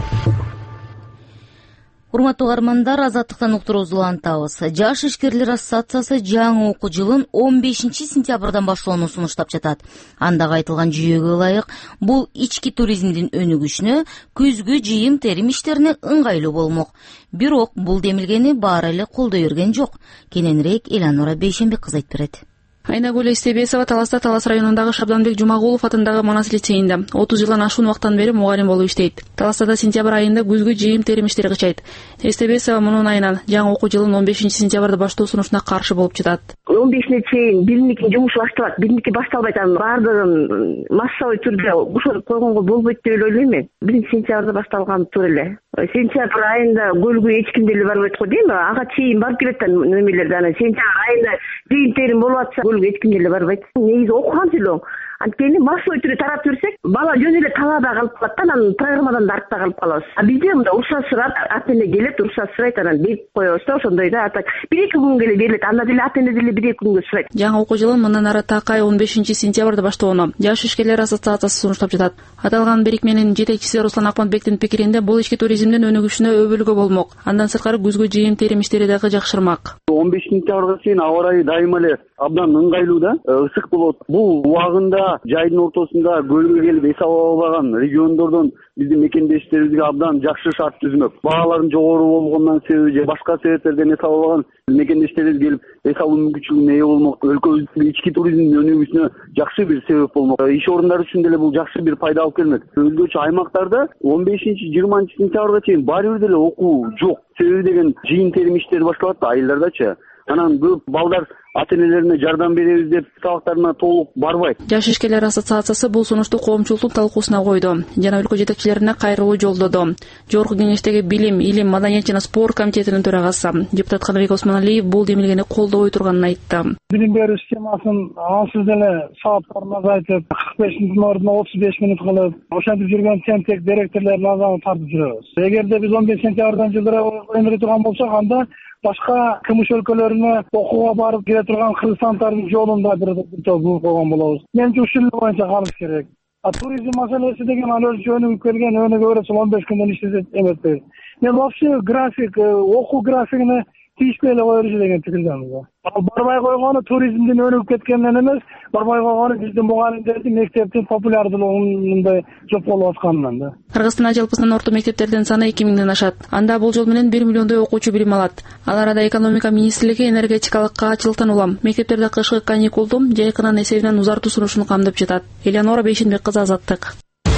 Урматтуу угармандар, Азаттыктан уктуруубузду улантабыз. Жаш ишкерлер ассоциациясы жаңы окуу жылын он бешинчи сентябрдан башлоону сунуштап жатат. Андагы айтылган жүйөгө ылайык, бул ички туризмдин өнүгүшүнө, күзгү жыйым терим иштерине ыңгайлуу болмок. Бирок бул демилгени баары эле колдой берген жок. Кененирээк Эланора Бейшенбек кыз айтып берет. Айнагүл Эстебесова Таласта Талас районундагы Шабданбек Жумагулов атындагы Манас лицейинде отуз жылдан ашуун убакыттан бери мугалим болуп иштейт. Таластада сентябрь айында күзгү жыйым терим иштери кычайт. Эстебесова мунун айынан жаңы окуу жылын он бешинчи сентябрда баштоо сунушуна каршы болуп жатат. он бешине чейин бириники жумушу башталат, бириники башталбайт, анын баардыгын массовый түрдө ошентип койгонго болбойт деп ойлойм мен. биринчи сентябрда башталган туура эле. Сентябрь айында көлгө эч ким деле барбайт го дейм, ага чейин барып келет да немелерде. Анан сентябрь айында жыйым терим болуп атса көлгө эч ким деле барбайт. Негизи окуган эле. Анткени массовый түрдө таратып берсек, бала жөн эле талаада калып калат да, анан программадан да артта калып калабыз. А бизде мында уруксат сурап, ата эне келет, уруксат сурайт, анан берип коебуз да, ошондой да. А так бир эки күнгө эле берилет, анда деле ата эне деле бир эки күнгө сурайт. Жаңы окуу жылын мындан ары такай он бешинчи сентябрда баштоону Жаш ишкерлер ассоциациясы сунуштап жатат. Аталган бирикменин жетекчиси Руслан Акматбектин пикиринде, бул ички туризмдин өнүгүшүнө өбөлгө болмок. Андан сырткары күзгү жыйым терим иштери дагы жакшырмак. он бешинчи сентябрга чейин аба ырайы дайыма эле абдан ыңгайлуу да, ысык болот. Бул убагында жайдын ортосунда көлгө келип эс ала албаган региондордон биздин мекендештерибизге абдан жакшы шарт түзмөк. Баалардын жогору болгондон себеби же башка себептерден эс ала албаган мекендештерибиз келип эс алуу мүмкүнчүлүгүнө ээ болмок. Өлкөбүздүн ички туризмдин өнүгүүсүнө жакшы бир себеп болмок. Иш орундары үчүн деле бул жакшы бир пайда алып келмек. Өзгөчө аймактарда он бешинчи жыйырманчы сентябрга чейин баары бир деле окуу жок. Себеби деген жыйын терим иштери башталат да айылдардачы. Анан көп балдар ата энелерине жардам беребиз деп сабактарына толук барбайт. Жаш ишкерлер ассоциациясы бул сунушту коомчулуктун талкуусуна койду жана өлкө жетекчилерине кайрылуу жолдоду. Жогорку кеңештеги билим, илим, маданият жана спорт комитетинин төрагасы депутат Каныбек Осмоналиев бул демилгени колдобой турганын айтты. Билим берүү системасын ансыз деле сааттарын азайтып, кырк беш мүнөттүн ордуна отуз беш мүнөт кылып, ошентип жүргөн тентек директорлордун азабын тартып жүрөбүз. Эгерде биз он беш сентябрдан жылдырап эмире турган болсок, анда башка кмш өлкөлөрүнө окууга барып келе турган кыргызстандардын жолунда бир топ болуп койгон болобуз. Менимче ушул боюнча калыш керек. А туризм маселеси деген ал өзү өнүгүп келген, өнүгө берсе он беш күндөн иштесе эметпейт. Мен вообще график, окуу графигине тийишпей эле кое бериши деген пикирдемин. Ал барбай койгону туризмдин өнүгүп кеткенинен эмес, барбай койгону биздин мугалимдердин мектептин популярдуулугундай жокполуп атканынан да. Кыргызстан жалпысынан орто мектептердин саны эки миңден ашат. Анда бул жол менен бир миллиондой окуучу билим алат. Ал арада экономика министрлиги энергетикалык каачылыктан улам мектептерде кышкы каникулду жайкынан эсебинен узартуу сунушун камдап жатат. Эланора Бейшенбек кызы, Азаттык.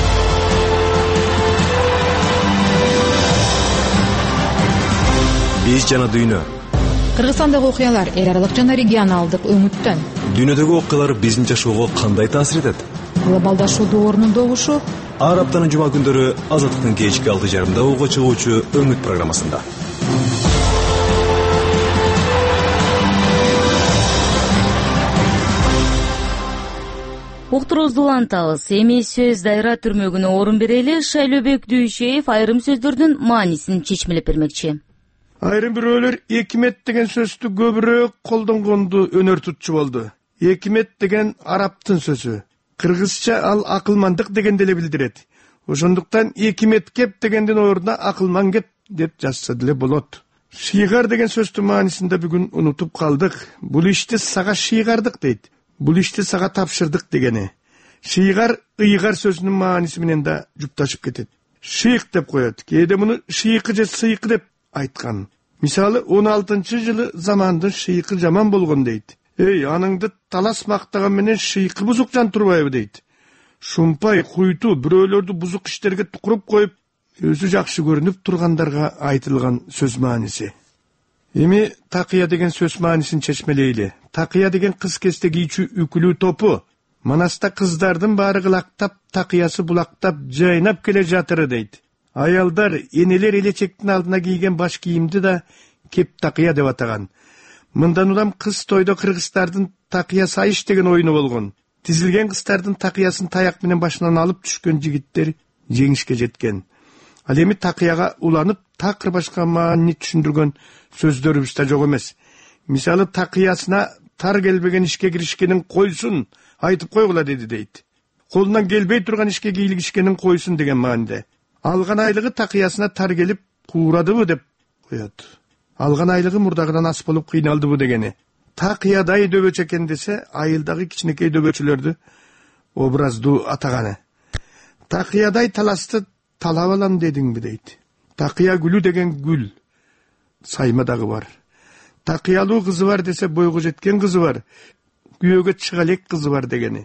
Биз жана дүйнө. Кыргызстандагы окуялар эл аралык жана регионалдык өңүттөн. Дүйнөдөгү окуялар биздин жашоого кандай таасир этет? Глобалдашуу доорунун добушу. Ар аптанын жума күндөрү Азаттыктын кечки алты жарымда уга чыгуучу өңүт программасында. Уктуруубузду улантабыз. Эми сөз дайра түрмөгүнө орун берели. Шайлообек Дүйшеев айрым сөздөрдүн маанисин чечмелеп бермекчи. Айрым бирөөлөр экимет деген сөздү көбүрөөк колдонгонду өнөр tutчу болду. Экимет деген араптын сөзү. Кыргызча ал акылмандык дегенди эле билдирет. Ошондуктан экимет кеп дегендин ордуна акылман кеп деп жазса деле болот. Шыйгар деген сөздүн маанисинде бүгүн унутуп калдык. Бул ишти сага шыйгардык дейт. Бул ишти сага тапшырдык дегени. Шыйгар ыйгар сөзүнүн мааниси менен да жупташып кетет. Шыйк деп коет. Кээде муну шыйкы же сыйкы деп айткан. Мисалы он алтынчы жылы замандын шыйкы жаман болгон дейт. Эй, аныңды талас мактаган менен шыйкы бузук жан турбайбы дейт. Шумпай, куйту, бирөөлөрдү бузук иштерге тукуруп коюп, өзү жакшы көрүнүп тургандарга айтылган сөз мааниси. Эми такыя деген сөз маанисин чечмелейли. Такыя деген кыз кесте кийчү үкүлүү топу. Манаста кыздардын баары кылактап, такыясы булактап, жайнап келе жатыры дейт. Аялдар, энелер элечектин алдына кийген баш кийимди да кеп такыя деп атаган. Мындан улам кыз тойдо кыргыздардын такыя сайыш деген оюну болгон. Тизилген кыздардын такыясын таяк менен башынан алып түшкөн жигиттер жеңишке жеткен. Ал эми такыяга уланып, такыр башка маани түшүндүргөн сөздөрүбүз да жок эмес. Мисалы, такыясына тар келбеген ишке киришкенин койсун, айтып койгула деди дейт. Колунан келбей турган ишке кийлигишкенин койсун деген мааниде. Алган айлыгы такыясына тар келип куурадыбы деп коет. Алган айлыгы мурдагыдан ас болуп кыйналдыбы дегени. Такыядай дөбөчө экен десе, айылдагы кичинекей дөбөчөлөрдү образдуу атаганы. Такыядай таласты талап алам дедиңби дейт. Такыя гүлү деген гүл Саймадагы бар. Такыялуу кызы бар десе, бойго жеткен кызы бар. Күйөөгө чыга элек кызы бар дегени.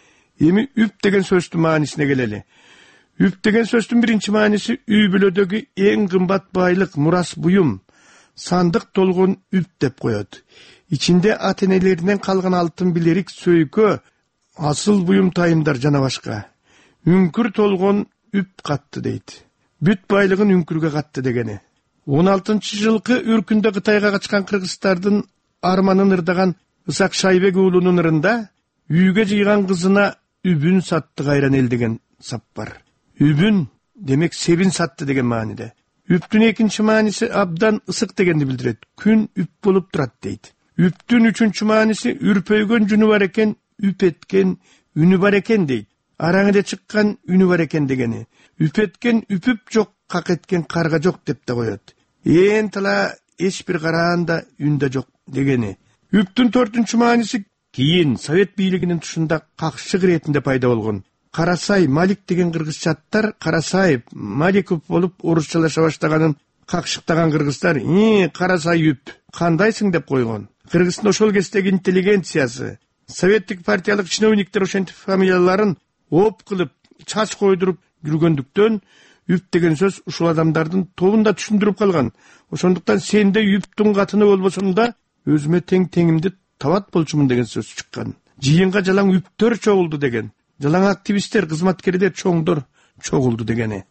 Эми үп деген сөздүн маанисине келели. Үп деген сөздүн биринчи мааниси үй бүлөдөгү эң кымбат байлык, мурас буюм, сандык толгон үп деп коет. Ичинде ата-энелеринен калган алтын билерик, сөйкө, асыл буюм тайымдар жана башка. Үңкүр толгон үп катты дейт. Бүт байлыгын үңкүргө катты дегени. он алтынчы жылкы үркүндө Кытайга качкан кыргыздардын арманын ырдаган Ысак Шайбек уулунун ырында үйгө жыйган кызына үбүн сатты кайран эл деген сап бар. Үбүн демек себин сатты деген мааниде. Үптүн экинчи мааниси абдан ысык дегенди билдирет. Күн үп болуп турат дейт. Үптүн үчүнчү мааниси үрпөйгөн жүнү бар экен, үп эткен үнү бар экен дейт. Араңыда чыккан үнү бар экен дегени. Үп эткен үпүп жок, как эткен карга жок деп да коет. Ээн тала эч бир караанда үн да жок дегени. Үптүн төртүнчү мааниси кийин Совет бийлигинин тушунда какшык иретинде пайда болгон. Карасай, Малик деген кыргызча аттар Карасаев, Маликов болуп орусчалаша баштаганын какшыктаган кыргыздар «И, Карасай үп, кандайсың?» деп койгон. Кыргыздын ошол кездеги интеллигенциясы, советтик партиялык чиновниктер ошентип фамилияларын оп кылып, чач койдуруп жүргөндүктөн үп деген сөз ушул адамдардын тобунда түшүндүрүп калган. Ошондуктан сенде үптүн катыны болбосом да өзүмө тең теңимди табат болчумун деген сөз чыккан. Жыйынга жалаң үптөр чогулду деген. Жалаң активисттер, кызматкерлер, чоңдор чогулду дегени.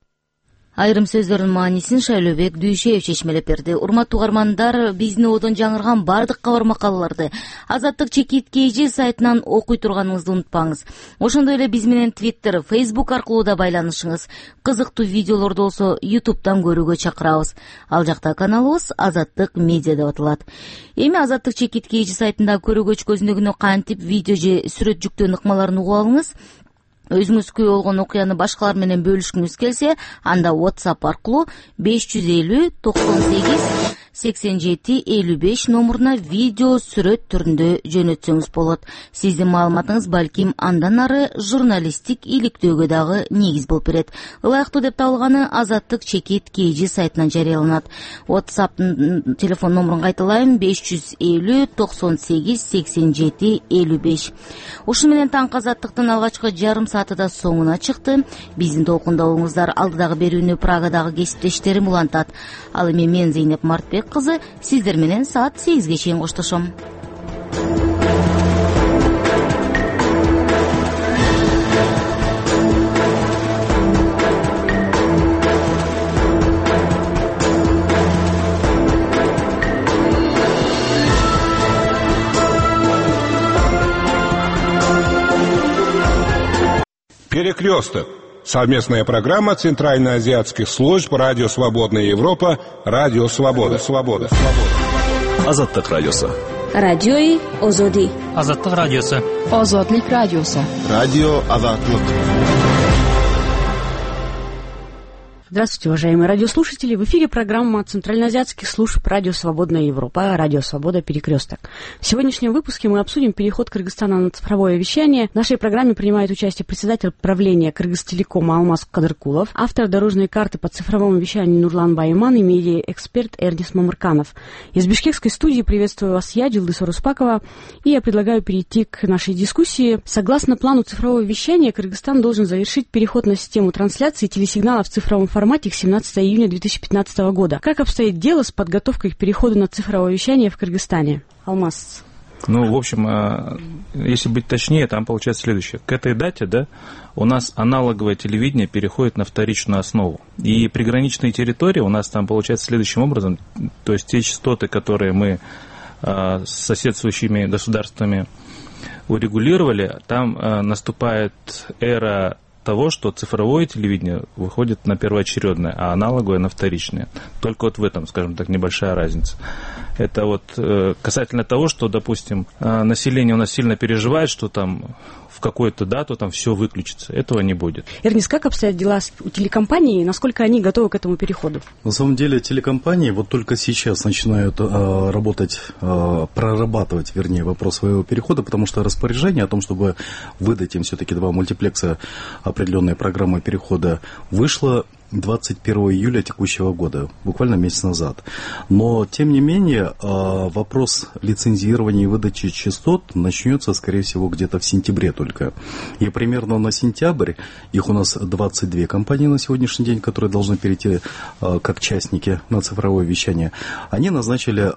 Айрым сөздөрдүн маанисин Шайлообек Дүйшеев чечмелеп берди. Урматтуу угармандар, биздин одон жаңырган бардык кабар макалаларды Азаттык чекит kg сайтынан окуй турганыңызды унутпаңыз. Ошондой эле биз менен Twitter, Facebook аркылуу да байланышыңыз. Кызыктуу видеолорду болсо YouTube'дан көрүүгө чакырабыз. Ал жакта каналыбыз Азаттык медиа деп аталат. Эми Азаттык чекит kg сайтында көрүүгө көзүнөгүнө кантип видео же сүрөт жүктөөнүн ыкмаларын угуп алыңыз. Өзүңүз күбө болгон окуяны башкалар менен бөлүшкүңүз келсе, анда WhatsApp аркылуу беш жүз элүү токсон сегиз сексен жети элүү беш номуруна видео сүрөт түрүндө жөнөтсөңүз болот. Сиздин маалыматыңыз балким андан ары журналисттик иликтөөгө дагы негиз болуп берет. Ылайыктуу деп табылганы Азаттык чекит kg сайтынан жарыяланат. WhatsApp телефон номурун кайталайм: беш жүз элүү токсон сегиз сексен жети элүү беш. Ушун менен таңкы Азаттыктын алгачкы жарым сааты да соңуна чыкты. Биздин толкунда болуңуздар. Алдыдагы берүүнү Прагадагы кесиптештерим улантат. Ал эми мен Зейнеп Мартбек кызы сиздер менен саат сегизге чейин коштошом. Перекресток. Совместная программа Центральноазиатских служб «Радио Свободная Европа», «Радио Свобода». Свобода. Азаттык радиосу. Радиои Озоди. Азаттык радиосу. Озодлик радиосу. Радио Азаттык. Здравствуйте, уважаемые радиослушатели. В эфире программа Центральноазиатских служб «Радио Свободная Европа», «Радио Свобода. Перекресток». В сегодняшнем выпуске мы обсудим переход Кыргызстана на цифровое вещание. В нашей программе принимает участие председатель правления Кыргызтелекома Алмаз Кадыркулов, автор дорожной карты по цифровому вещанию Нурлан Байман и медиа-эксперт Эрнис Мамырканов. Из бишкекской студии приветствую вас я, Джилдыс Оруспакова, и я предлагаю перейти к нашей дискуссии. Согласно плану цифрового вещания, Кыргызстан должен завершить переход на систему трансляции телесигналов в цифровом формате формате к семнадцатого июня две тысячи пятнадцатого года. Как обстоит дело с подготовкой к переходу на цифровое вещание в Кыргызстане? Алмаз. Ну, в общем, если быть точнее, там получается следующее. К этой дате, да, у нас аналоговое телевидение переходит на вторичную основу. И приграничные территории у нас там получается следующим образом. То есть те частоты, которые мы с соседствующими государствами урегулировали, там наступает эра того, что цифровое телевидение выходит на первоочередное, а аналоговое на вторичное. Только вот в этом, скажем так, небольшая разница. Это вот э, касательно того, что, допустим, э, население у нас сильно переживает, что там в какую-то дату там все выключится. Этого не будет. Эрнис, как обстоят дела у телекомпаний, насколько они готовы к этому переходу? На самом деле телекомпании вот только сейчас начинают э, работать, э, прорабатывать, вернее, вопрос своего перехода, потому что распоряжение о том, чтобы выдать им все-таки два мультиплекса определенной программы перехода, вышло двадцать первого июля текущего года, буквально месяц назад. Но, тем не менее, вопрос лицензирования и выдачи частот начнется, скорее всего, где-то в сентябре только. И примерно на сентябрь, их у нас двадцать две компании на сегодняшний день, которые должны перейти как частники на цифровое вещание, они назначили,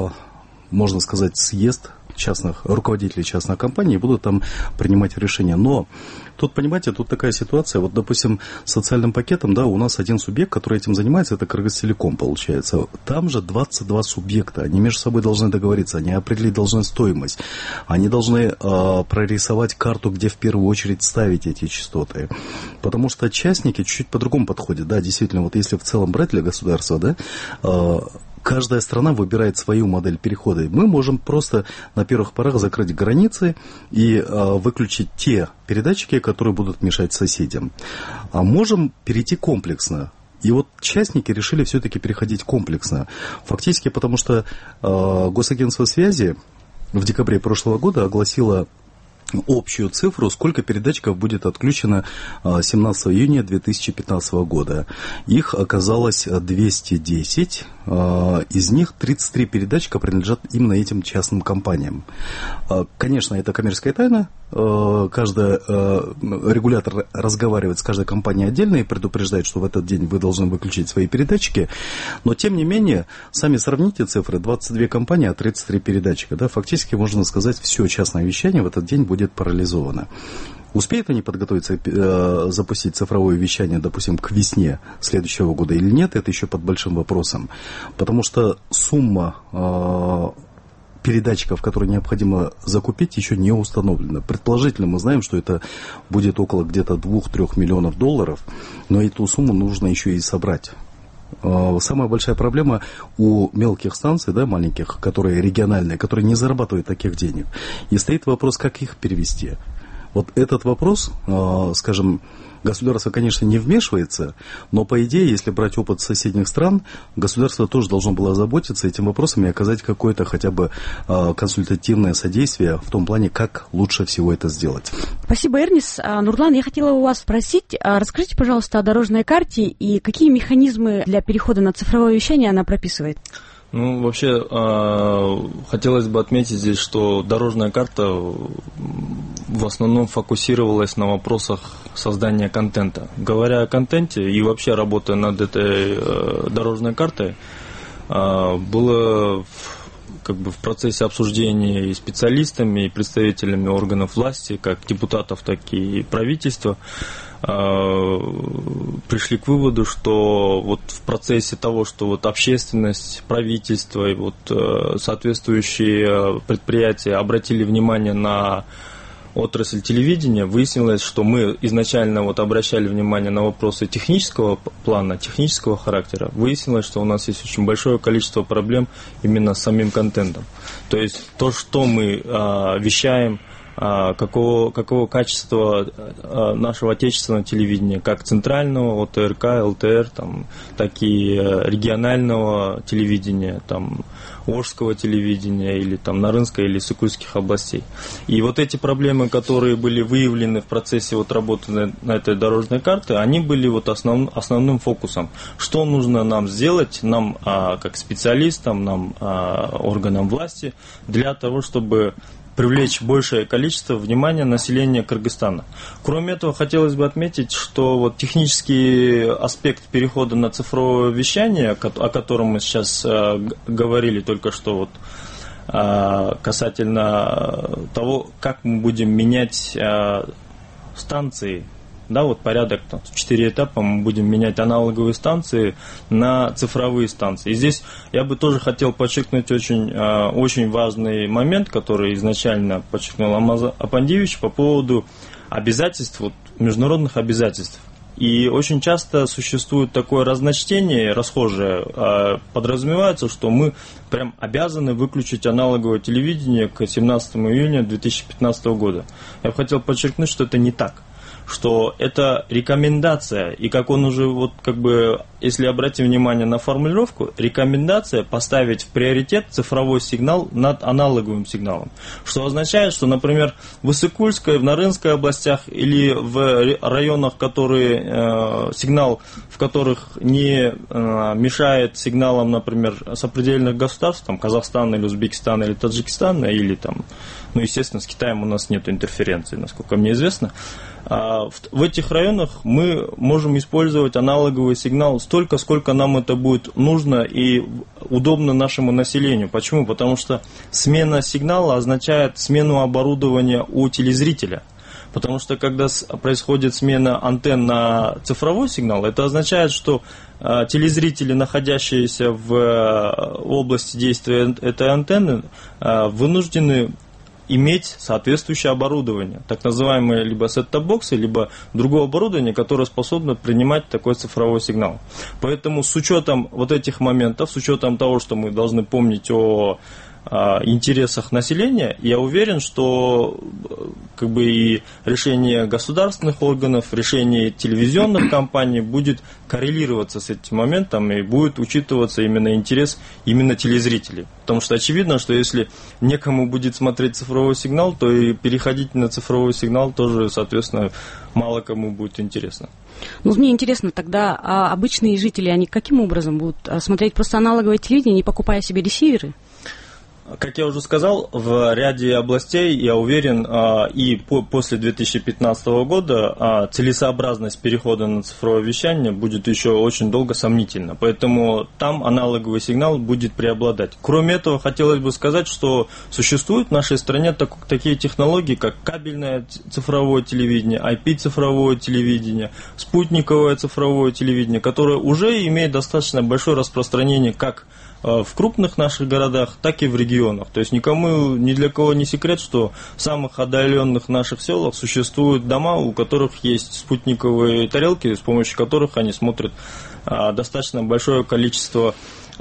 можно сказать, съезд частных руководителей частных компаний и будут там принимать решения. Но тут, понимаете, тут такая ситуация, вот, допустим, с социальным пакетом, да, у нас один субъект, который этим занимается, это Кыргызтелеком, получается. Там же двадцать два субъекта, они между собой должны договориться, они определить должны стоимость, они должны э, прорисовать карту, где в первую очередь ставить эти частоты. Потому что частники чуть-чуть по-другому подходят, да, действительно, вот если в целом брать для государства, да, э, каждая страна выбирает свою модель перехода. Мы можем просто на первых порах закрыть границы и э, выключить те передатчики, которые будут мешать соседям. А можем перейти комплексно. И вот частники решили все-таки переходить комплексно. Фактически потому, что э, Госагентство связи в декабре прошлого года огласило общую цифру, сколько передатчиков будет отключено семнадцатого июня две тысячи пятнадцатого года. Их оказалось двести десять, из них тридцать три передатчика принадлежат именно этим частным компаниям. Конечно, это коммерческая тайна, каждый регулятор разговаривает с каждой компанией отдельно и предупреждает, что в этот день вы должны выключить свои передатчики, но тем не менее, сами сравните цифры, двадцать две компании, а тридцать три передатчика, да, фактически можно сказать, все частное вещание в этот день будет будет парализовано. Успеют они подготовиться, э, запустить цифровое вещание, допустим, к весне следующего года или нет, это еще под большим вопросом. Потому что сумма э, передатчиков, которые необходимо закупить, еще не установлена. Предположительно, мы знаем, что это будет около где-то двух-трёх миллионов долларов, но эту сумму нужно еще и собрать. Самая большая проблема у мелких станций, да, маленьких, которые региональные, которые не зарабатывают таких денег. И стоит вопрос, как их перевести. Вот этот вопрос, скажем, государство, конечно, не вмешивается, но, по идее, если брать опыт соседних стран, государство тоже должно было озаботиться этим вопросом и оказать какое-то хотя бы консультативное содействие в том плане, как лучше всего это сделать. Спасибо, Эрнис. Нурлан, я хотела у вас спросить, расскажите, пожалуйста, о дорожной карте и какие механизмы для перехода на цифровое вещание она прописывает? Ну, вообще, э, хотелось бы отметить здесь, что дорожная карта в основном фокусировалась на вопросах создания контента. Говоря о контенте и вообще работая над этой э, дорожной картой, э, было как бы в процессе обсуждения и специалистами, и представителями органов власти, как депутатов, так и правительства, пришли к выводу, что вот в процессе того, что вот общественность, правительство и вот соответствующие предприятия обратили внимание на отрасль телевидения, выяснилось, что мы изначально вот обращали внимание на вопросы технического плана, технического характера. Выяснилось, что у нас есть очень большое количество проблем именно с самим контентом. То есть то, что мы а, вещаем, а, какого, какого качества а, нашего отечественного телевидения, как центрального, ОТРК, ЛТР, там, так и регионального телевидения, там, Орского телевидения или там Нарынской или Сыкульских областей. И вот эти проблемы, которые были выявлены в процессе вот работы на, на этой дорожной карте, они были вот основ, основным фокусом. Что нужно нам сделать, нам а, как специалистам, нам а, органам власти, для того, чтобы привлечь большее количество внимания населения Кыргызстана. Кроме этого, хотелось бы отметить, что вот технический аспект перехода на цифровое вещание, о котором мы сейчас э, говорили только что, вот, э, касательно того, как мы будем менять э, станции, да, вот порядок, там, в четыре этапа мы будем менять аналоговые станции на цифровые станции. И здесь я бы тоже хотел подчеркнуть очень, очень важный момент, который изначально подчеркнул Алмаз Апандиевич по поводу обязательств, вот, международных обязательств. И очень часто существует такое разночтение, расхожее, подразумевается, что мы прям обязаны выключить аналоговое телевидение к семнадцатому июня две тысячи пятнадцатого года. Я бы хотел подчеркнуть, что это не так. Что это рекомендация, и как он уже, вот как бы, если обратить внимание на формулировку, рекомендация поставить в приоритет цифровой сигнал над аналоговым сигналом. Что означает, что, например, в Иссык-Кульской, в Нарынской областях или в районах, которые, э, сигнал в которых не э, мешает сигналам, например, сопредельных государств, там, Казахстана или Узбекистана или Таджикистана, или там, ну, естественно, с Китаем у нас нет интерференции, насколько мне известно. В этих районах мы можем использовать аналоговый сигнал столько, сколько нам это будет нужно и удобно нашему населению. Почему? Потому что смена сигнала означает смену оборудования у телезрителя. Потому что когда происходит смена антенн на цифровой сигнал, это означает, что телезрители, находящиеся в области действия этой антенны, вынуждены иметь соответствующее оборудование, так называемые либо сет-топ-боксы, либо другое оборудование, которое способно принимать такой цифровой сигнал. Поэтому с учетом вот этих моментов, с учетом того, что мы должны помнить о интересах населения, я уверен, что как бы и решение государственных органов, решение телевизионных компаний будет коррелироваться с этим моментом и будет учитываться именно интерес именно телезрителей. Потому что очевидно, что если некому будет смотреть цифровой сигнал, то и переходить на цифровой сигнал тоже, соответственно, мало кому будет интересно. Ну, мне интересно, тогда а обычные жители, они каким образом будут смотреть просто аналоговое телевидение, не покупая себе ресиверы? Как я уже сказал, в ряде областей, я уверен, и после две тысячи пятнадцатого года целесообразность перехода на цифровое вещание будет еще очень долго сомнительна. Поэтому там аналоговый сигнал будет преобладать. Кроме этого, хотелось бы сказать, что существуют в нашей стране так, такие технологии, как кабельное цифровое телевидение, ай пи-цифровое телевидение, спутниковое цифровое телевидение, которое уже имеет достаточно большое распространение как в крупных наших городах, так и в регионах. То есть никому, ни для кого не секрет, что в самых отдаленных наших селах существуют дома, у которых есть спутниковые тарелки, с помощью которых они смотрят а, достаточно большое количество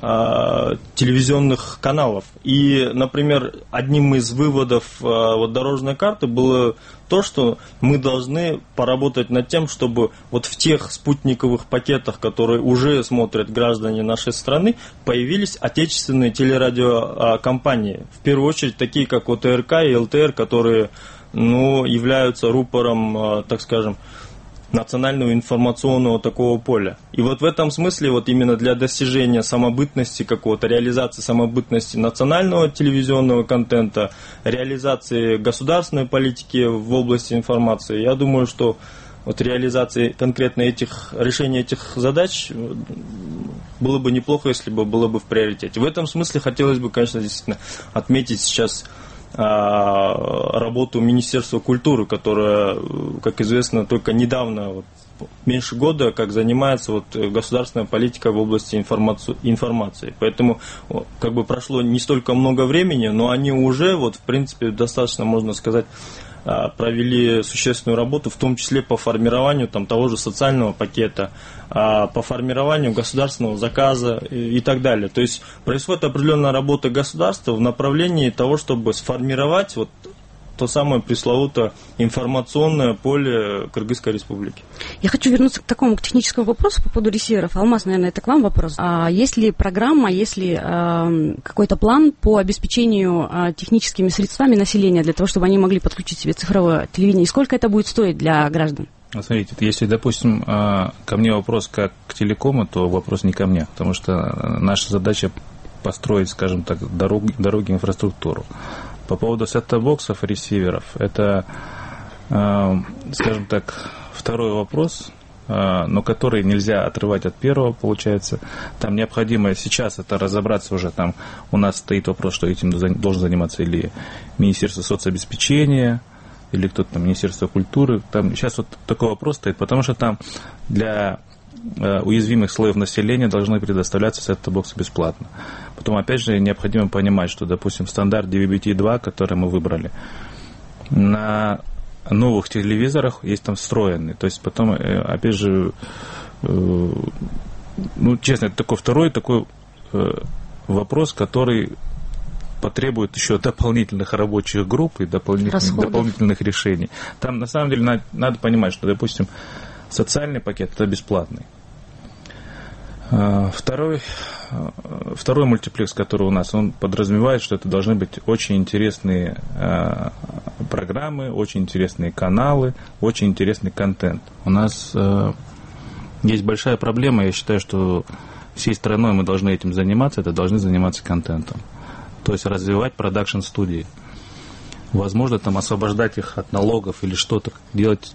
а, телевизионных каналов. И, например, одним из выводов а, вот, дорожной карты было то, что мы должны поработать над тем, чтобы вот в тех спутниковых пакетах, которые уже смотрят граждане нашей страны, появились отечественные телерадиокомпании. В первую очередь такие, как ОТРК и ЛТР, которые, ну, являются рупором, так скажем, национального информационного такого поля. И вот в этом смысле, вот именно для достижения самобытности какого-то, реализации самобытности национального телевизионного контента, реализации государственной политики в области информации, я думаю, что вот реализации конкретно этих, решения этих задач было бы неплохо, если бы было бы в приоритете. В этом смысле хотелось бы, конечно, действительно отметить сейчас работу Министерства культуры, которая, как известно, только недавно, вот, меньше года, как занимается вот, государственная политика в области информации. Поэтому как бы прошло не столько много времени, но они уже, вот, в принципе, достаточно, можно сказать, провели существенную работу, в том числе по формированию там, того же социального пакета, по формированию государственного заказа и так далее. То есть происходит определенная работа государства в направлении того, чтобы сформировать вот то самое пресловутое информационное поле Кыргызской Республики. Я хочу вернуться к такому к техническому вопросу по поводу ресиверов. Алмаз, наверное, это к вам вопрос. А есть ли программа, есть ли а, какой-то план по обеспечению а, техническими средствами населения для того, чтобы они могли подключить себе цифровое телевидение? И сколько это будет стоить для граждан? Смотрите, если, допустим, ко мне вопрос как к телекому, то вопрос не ко мне, потому что наша задача построить, скажем так, дороги, дороги инфраструктуру. По поводу сет-топ-боксов, ресиверов, это, э, скажем так, второй вопрос, э, но который нельзя отрывать от первого, получается. Там необходимо сейчас это разобраться уже, там у нас стоит вопрос, что этим должен заниматься или Министерство соцобеспечения, или кто-то там, Министерство культуры. Там сейчас вот такой вопрос стоит, потому что там для уязвимых слоев населения должны предоставляться сет-топ-боксы бесплатно. Потом, опять же, необходимо понимать, что, допустим, стандарт ди ви би ти два, который мы выбрали, на новых телевизорах есть там встроенный. То есть, потом, опять же, ну, честно, это такой второй такой вопрос, который потребует еще дополнительных рабочих групп и дополнительных, дополнительных решений. Там, на самом деле, надо, надо понимать, что, допустим, социальный пакет – это бесплатный. Второй, второй мультиплекс, который у нас, он подразумевает, что это должны быть очень интересные программы, очень интересные каналы, очень интересный контент. У нас есть большая проблема, я считаю, что всей страной мы должны этим заниматься, это должны заниматься контентом. То есть развивать продакшн-студии. Возможно, там освобождать их от налогов или что-то делать.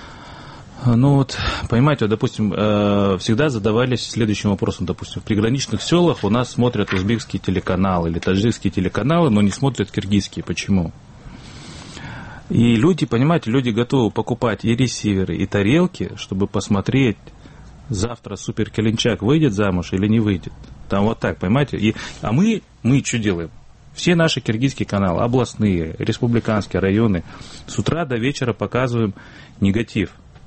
Ну вот, понимаете, вот, допустим, э, всегда задавались следующим вопросом, допустим, в приграничных селах у нас смотрят узбекские телеканалы или таджикские телеканалы, но не смотрят киргизские. Почему? И люди, понимаете, люди готовы покупать и ресиверы, и тарелки, чтобы посмотреть, завтра Супер Келинчак выйдет замуж или не выйдет. Там вот так, понимаете? И, а мы, мы что делаем? Все наши киргизские каналы, областные, республиканские, районы, с утра до вечера показываем негатив.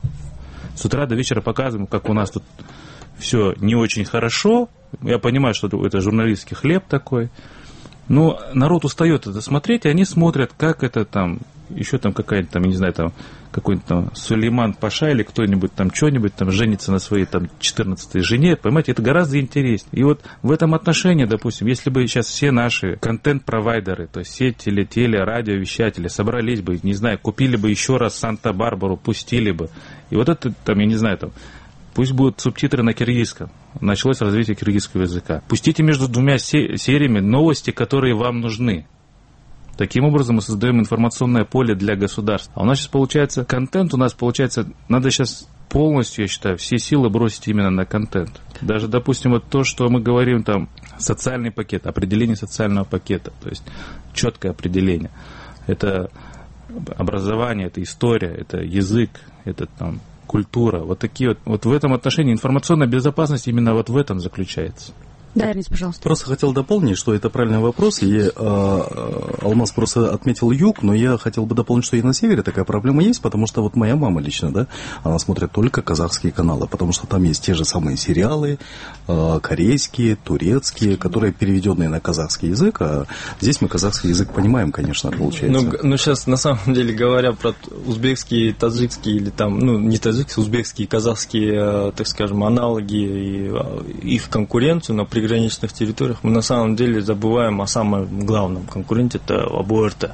С утра до вечера показываем, как у нас тут все не очень хорошо. Я понимаю, что это журналистский хлеб такой. Но народ устает это смотреть, и они смотрят, как это там, еще там какая-нибудь там, я не знаю, там, какой-нибудь там Сулейман Паша или кто-нибудь там, что-нибудь там, женится на своей там четырнадцатой жене, понимаете, это гораздо интереснее. И вот в этом отношении, допустим, если бы сейчас все наши контент-провайдеры, то есть все теле, теле, радиовещатели собрались бы, не знаю, купили бы еще раз Санта-Барбару, пустили бы, и вот это там, я не знаю, там, пусть будут субтитры на киргизском. Началось развитие киргизского языка. Пустите между двумя сериями новости, которые вам нужны. Таким образом мы создаем информационное поле для государства. А у нас сейчас получается контент, у нас получается, надо сейчас полностью, я считаю, все силы бросить именно на контент. Даже, допустим, вот то, что мы говорим там, социальный пакет, определение социального пакета, то есть четкое определение. Это образование, это история, это язык, это там культура. Вот такие вот, вот в этом отношении информационная безопасность именно вот в этом заключается. Да, Эрнис, пожалуйста. Просто хотел дополнить, что это правильный вопрос. И, э, Алмаз просто отметил юг, но я хотел бы дополнить, что и на севере такая проблема есть, потому что вот моя мама лично, да, она смотрит только казахские каналы, потому что там есть те же самые сериалы, э, корейские, турецкие, которые переведенные на казахский язык, а здесь мы казахский язык понимаем, конечно, получается. Ну, ну сейчас, на самом деле, говоря про узбекские, таджикские, или там, ну, не таджикские, узбекские, казахские, так скажем, аналоги и их конкуренцию на приграничных территориях, мы на самом деле забываем о самом главном конкуренте, это об ОРТ.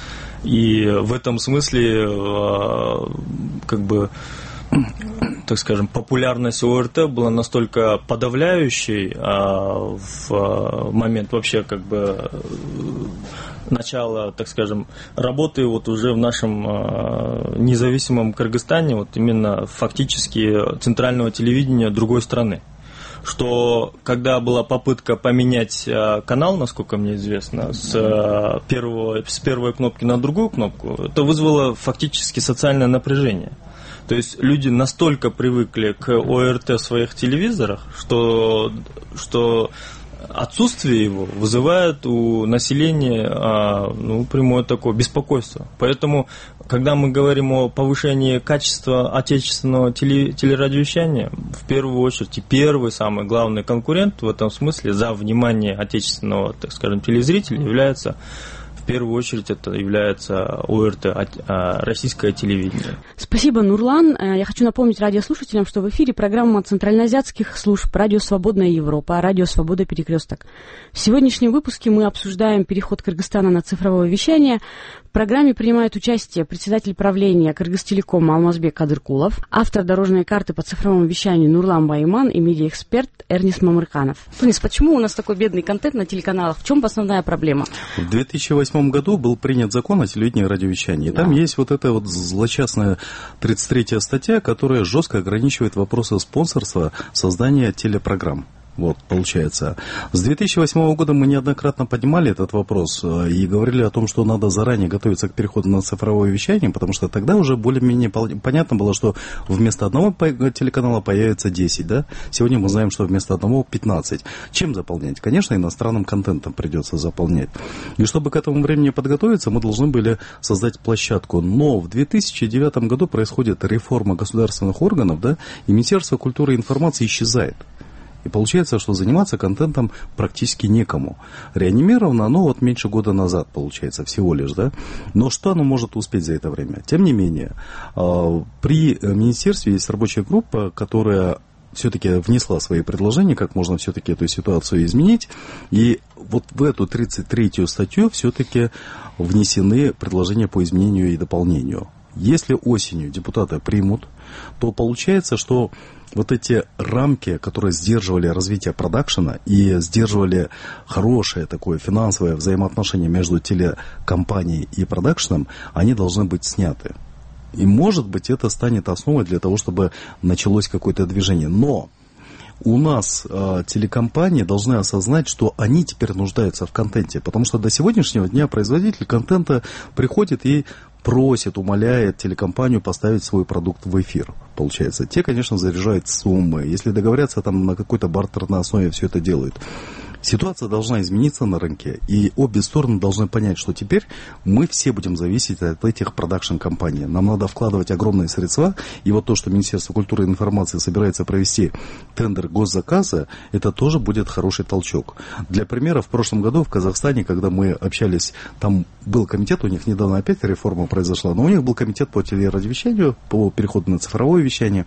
И в этом смысле, как бы, так скажем, популярность ОРТ была настолько подавляющей в момент вообще, как бы, начала, так скажем, работы вот уже в нашем независимом Кыргызстане, вот именно фактически центрального телевидения другой страны. Что когда была попытка поменять канал, насколько мне известно, с, первого, с первой кнопки на другую кнопку, это вызвало фактически социальное напряжение. То есть люди настолько привыкли к ОРТ в своих телевизорах, что, что отсутствие его вызывает у населения ну, прямое такое беспокойство. Поэтому, когда мы говорим о повышении качества отечественного теле, телерадиовещания, в первую очередь и первый самый главный конкурент в этом смысле за внимание отечественного, так скажем, телезрителя является... В первую очередь это является ОРТ, российское телевидение. Спасибо, Нурлан. Я хочу напомнить радиослушателям, что в эфире программа центральноазиатских служб «Радио Свободная Европа», «Радио Свобода Перекресток». В сегодняшнем выпуске мы обсуждаем переход Кыргызстана на цифровое вещание. В программе принимает участие председатель правления Кыргызтелекома Алмазбек Кадыркулов, автор дорожной карты по цифровому вещанию Нурлан Байман и медиаэксперт Эрнис Мамырканов. Тунис, почему у нас такой бедный контент на телеканалах? В чем основная проблема? В две тысячи восьмом году был принят закон о телевидении и радиовещании. И да. Там есть вот эта вот злочастная тридцать третья статья, которая жестко ограничивает вопросы спонсорства создания телепрограмм. Вот, получается. С две тысячи восьмого года мы неоднократно поднимали этот вопрос и говорили о том, что надо заранее готовиться к переходу на цифровое вещание, потому что тогда уже более-менее понятно было, что вместо одного телеканала появится десять, да? Сегодня мы знаем, что вместо одного пятнадцать. Чем заполнять? Конечно, иностранным контентом придется заполнять. И чтобы к этому времени подготовиться, мы должны были создать площадку. Но в две тысячи девятом году происходит реформа государственных органов, да, и Министерство культуры и информации исчезает. И получается, что заниматься контентом практически некому. Реанимировано оно вот меньше года назад, получается, всего лишь, да. Но что оно может успеть за это время? Тем не менее, при министерстве есть рабочая группа, которая все-таки внесла свои предложения, как можно все-таки эту ситуацию изменить. И вот в эту тридцать третью статью все-таки внесены предложения по изменению и дополнению. Если осенью депутаты примут, то получается, что вот эти рамки, которые сдерживали развитие продакшена и сдерживали хорошее такое финансовое взаимоотношение между телекомпанией и продакшеном, они должны быть сняты. И, может быть, это станет основой для того, чтобы началось какое-то движение. Но у нас э, телекомпании должны осознать, что они теперь нуждаются в контенте. Потому что до сегодняшнего дня производитель контента приходит и просит, умоляет телекомпанию поставить свой продукт в эфир, получается. Те, конечно, заряжают суммы. Если договорятся там на какой-то бартерной основе, все это делают. Ситуация должна измениться на рынке, и обе стороны должны понять, что теперь мы все будем зависеть от этих продакшн-компаний. Нам надо вкладывать огромные средства, и вот то, что Министерство культуры и информации собирается провести тендер госзаказа, это тоже будет хороший толчок. Для примера, в прошлом году в Казахстане, когда мы общались, там был комитет, у них недавно опять реформа произошла, но у них был комитет по телерадиовещанию, по переходу на цифровое вещание.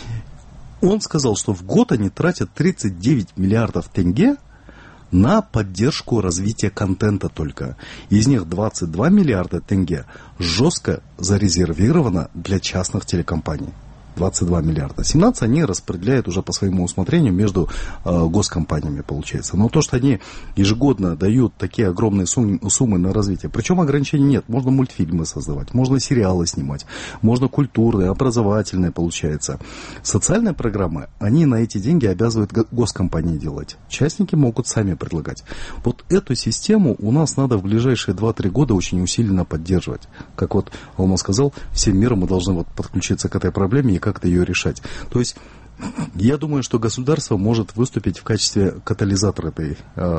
Он сказал, что в год они тратят тридцать девять миллиардов тенге на поддержку развития контента только. Из них двадцать два миллиарда тенге жестко зарезервировано для частных телекомпаний. двадцать два миллиарда. семнадцать они распределяют уже по своему усмотрению между э, госкомпаниями, получается. Но то, что они ежегодно дают такие огромные суммы, суммы на развитие, причем ограничений нет. Можно мультфильмы создавать, можно сериалы снимать, можно культурные, образовательные, получается. Социальные программы, они на эти деньги обязывают госкомпании делать. Частники могут сами предлагать. Вот эту систему у нас надо в ближайшие два-три года очень усиленно поддерживать. Как вот Алмаз сказал, всем миром мы должны вот подключиться к этой проблеме и как-то ее решать. То есть, я думаю, что государство может выступить в качестве катализатора этой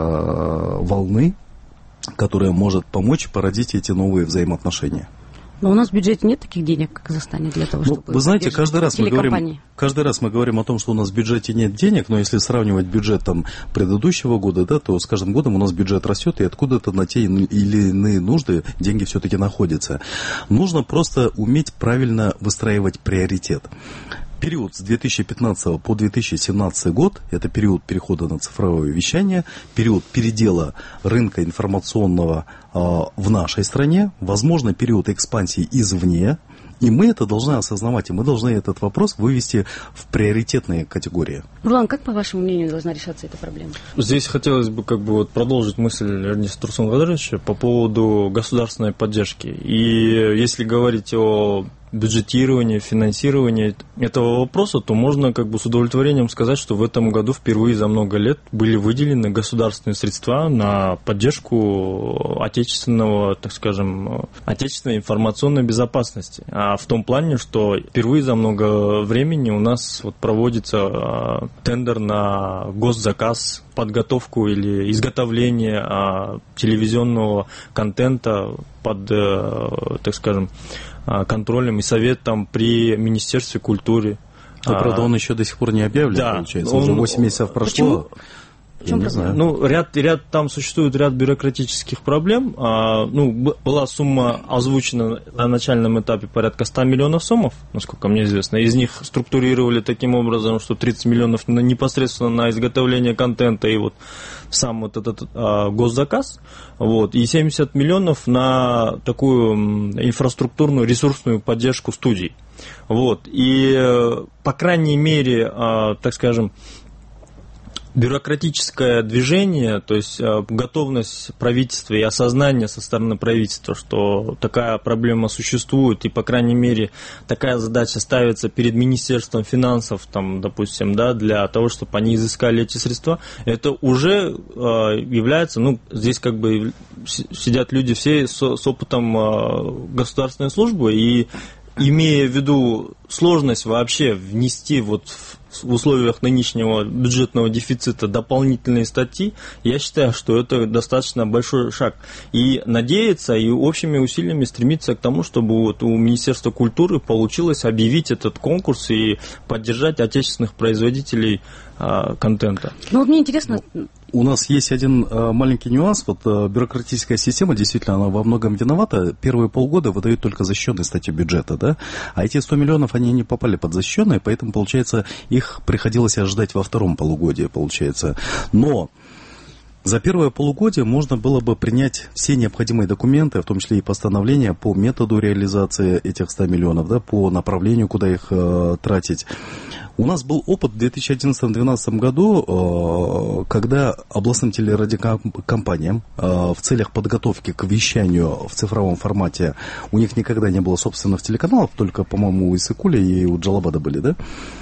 э, волны, которая может помочь породить эти новые взаимоотношения. Но у нас в бюджете нет таких денег, как в Казахстане, для того, чтобы... Ну, вы знаете, каждый раз, мы говорим, каждый раз мы говорим о том, что у нас в бюджете нет денег, но если сравнивать бюджет там, предыдущего года, да, то с каждым годом у нас бюджет растет, и откуда-то на те или иные нужды деньги все-таки находятся. Нужно просто уметь правильно выстраивать приоритет. Период с две тысячи пятнадцатого по две тысячи семнадцатый год, это период перехода на цифровое вещание, период передела рынка информационного э, в нашей стране, возможно, период экспансии извне, и мы это должны осознавать, и мы должны этот вопрос вывести в приоритетные категории. Нурлан, как, по вашему мнению, должна решаться эта проблема? Здесь хотелось бы как бы вот продолжить мысль Эрниса Турсунгадыровича по поводу государственной поддержки. И если говорить о бюджетирования, финансирования этого вопроса, то можно как бы с удовлетворением сказать, что в этом году впервые за много лет были выделены государственные средства на поддержку отечественного, так скажем, отечественной информационной безопасности. А в том плане, что впервые за много времени у нас вот проводится тендер на госзаказ, подготовку или изготовление а, телевизионного контента под, а, так скажем, а, контролем и советом при Министерстве культуры. А, правда, он еще до сих пор не объявлен, да, получается, он, уже восемь месяцев прошло. Почему? Я не знаю. Ну, ряд, ряд, там существует ряд бюрократических проблем. А, ну, была сумма озвучена на начальном этапе порядка сто миллионов сомов, насколько мне известно. Из них структурировали таким образом, что тридцать миллионов непосредственно на изготовление контента и вот сам вот этот а, госзаказ, вот, и семьдесят миллионов на такую инфраструктурную ресурсную поддержку студий. Вот, и, по крайней мере, а, так скажем, бюрократическое движение, то есть готовность правительства и осознание со стороны правительства, что такая проблема существует, и, по крайней мере, такая задача ставится перед Министерством финансов, там, допустим, да, для того, чтобы они изыскали эти средства, это уже является, ну, здесь как бы сидят люди все с, с опытом государственной службы, и имея в виду сложность вообще внести вот в условиях нынешнего бюджетного дефицита дополнительные статьи, я считаю, что это достаточно большой шаг. И надеяться, и общими усилиями стремиться к тому, чтобы вот у Министерства культуры получилось объявить этот конкурс и поддержать отечественных производителей а, контента. Ну вот мне интересно... У нас есть один э, маленький нюанс. Вот э, бюрократическая система, действительно, она во многом виновата. Первые полгода выдают только защищенные статьи бюджета, да? А эти сто миллионов, они не попали под защищенные, поэтому, получается, их приходилось ожидать во втором полугодии, получается. Но за первое полугодие можно было бы принять все необходимые документы, в том числе и постановления по методу реализации этих ста миллионов, да, по направлению, куда их э, тратить. У нас был опыт в две тысячи одиннадцатом-две тысячи двенадцатом году, когда областным телерадиокомпаниям в целях подготовки к вещанию в цифровом формате, у них никогда не было собственных телеканалов, только, по-моему, у Иссыкуля и у Джалабада были, да?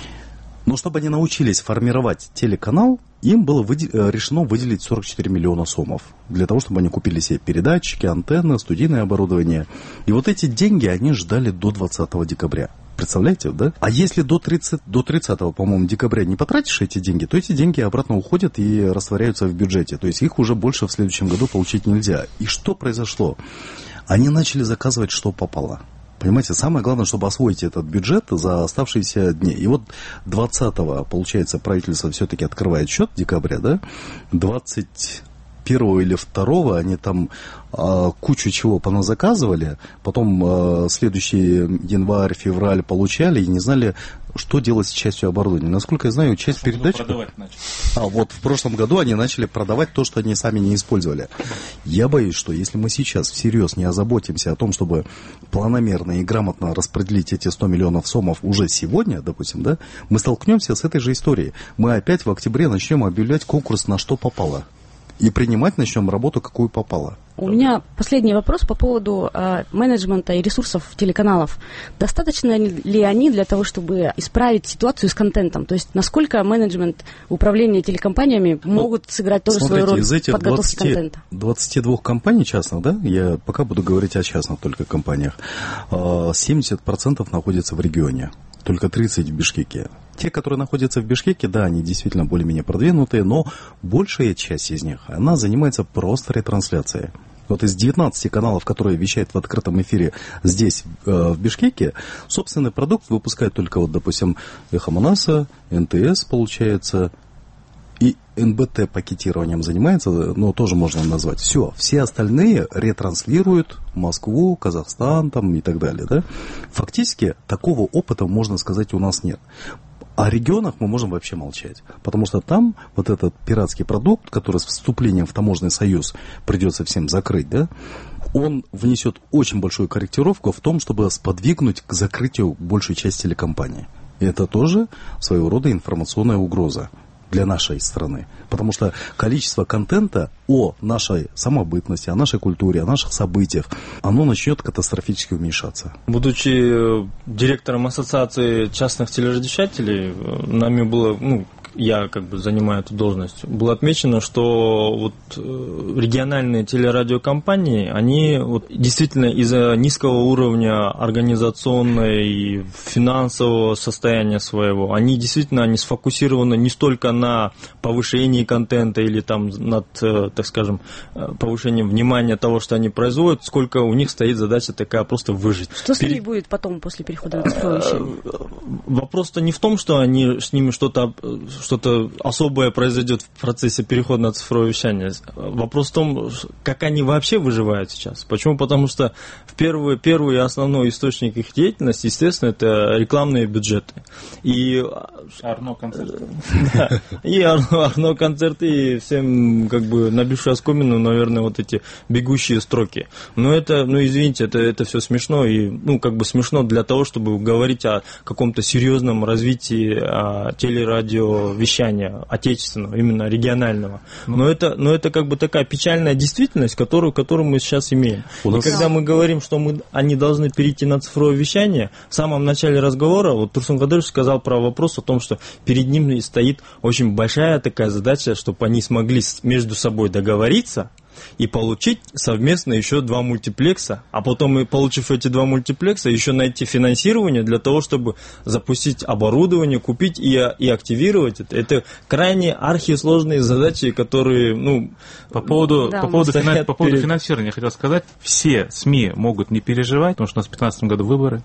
Но чтобы они научились формировать телеканал, им было выде- решено выделить сорок четыре миллиона сомов для того, чтобы они купили себе передатчики, антенны, студийное оборудование. И вот эти деньги они ждали до двадцатого декабря. Представляете, да? А если до, тридцатого, до тридцатого, по-моему, декабря не потратишь эти деньги, то эти деньги обратно уходят и растворяются в бюджете. То есть их уже больше в следующем году получить нельзя. И что произошло? Они начали заказывать, что попало. Понимаете, самое главное, чтобы освоить этот бюджет за оставшиеся дни. И вот двадцатого, получается, правительство все-таки открывает счет декабря, да? двадцать первого или второго они там э, кучу чего поназаказывали, потом э, следующий январь, февраль получали и не знали, что делать с частью оборудования. Насколько я знаю, часть передач... А вот в прошлом году они начали продавать то, что они сами не использовали. Я боюсь, что если мы сейчас всерьез не озаботимся о том, чтобы планомерно и грамотно распределить эти сто миллионов сомов уже сегодня, допустим, да, мы столкнемся с этой же историей. Мы опять в октябре начнем объявлять конкурс на что попало. И принимать начнем работу, какую попало. У меня последний вопрос по поводу э, менеджмента и ресурсов телеканалов. Достаточно ли они для того, чтобы исправить ситуацию с контентом? То есть, насколько менеджмент, управление телекомпаниями могут сыграть тоже Смотрите, свою роль из этих в подготовке двадцати, контента? двадцати двух компаний частных, да, я пока буду говорить о частных только компаниях, семьдесят процентов находится в регионе. Только тридцать в Бишкеке. Те, которые находятся в Бишкеке, да, они действительно более-менее продвинутые, но большая часть из них, она занимается просто ретрансляцией. Вот из девятнадцати каналов, которые вещают в открытом эфире здесь, э, в Бишкеке, собственный продукт выпускает только, вот, допустим, Эхо Манаса, эн тэ эс, получается, и эн бэ тэ пакетированием занимается, ну, тоже можно назвать. Все, все остальные ретранслируют Москву, Казахстан там, и так далее. Да? Фактически такого опыта, можно сказать, у нас нет. О регионах мы можем вообще молчать. Потому что там вот этот пиратский продукт, который с вступлением в таможенный союз придется всем закрыть, да, он внесет очень большую корректировку в том, чтобы сподвигнуть к закрытию большей части телекомпании. И это тоже своего рода информационная угроза. для нашей страны. Потому что количество контента о нашей самобытности, о нашей культуре, о наших событиях, оно начнет катастрофически уменьшаться. Будучи директором Ассоциации частных телерадиовещателей, нами было, ну, я как бы занимаю эту должность, было отмечено, что вот региональные телерадиокомпании, они вот действительно из-за низкого уровня организационной и финансового состояния своего, они действительно они сфокусированы не столько на повышении контента или там над, так скажем, повышением внимания того, что они производят, сколько у них стоит задача такая просто выжить. Что с ними Перед... будет потом после перехода на цифровое вещание? Вопрос-то не в том, что они с ними что-то что-то особое произойдет в процессе перехода на цифровое вещание. Вопрос в том, как они вообще выживают сейчас. Почему? Потому что в первый, первый и основной источник их деятельности, естественно, это рекламные бюджеты. И Арно концерты. Да, и Арно, Арно концерты, и всем как бы набившие оскомину, наверное, вот эти бегущие строки. Но это, ну извините, это, это все смешно, и ну как бы смешно для того, чтобы говорить о каком-то серьезном развитии а, телерадиовещания отечественного, именно регионального. Но это, но это как бы такая печальная действительность, которую, которую мы сейчас имеем. У нас... И когда мы говорим, что мы, они должны перейти на цифровое вещание, в самом начале разговора вот Турсун Кадырович сказал про вопрос о том, что перед ним стоит очень большая такая задача, чтобы они смогли между собой договориться и получить совместно еще два мультиплекса, а потом, и получив эти два мультиплекса, еще найти финансирование для того, чтобы запустить оборудование, купить и, и активировать это. Это крайне архисложные задачи, которые, ну... По поводу, да, по поводу, финанс, по поводу перед... финансирования я хотел сказать, все СМИ могут не переживать, потому что у нас в две тысячи пятнадцатом году выборы,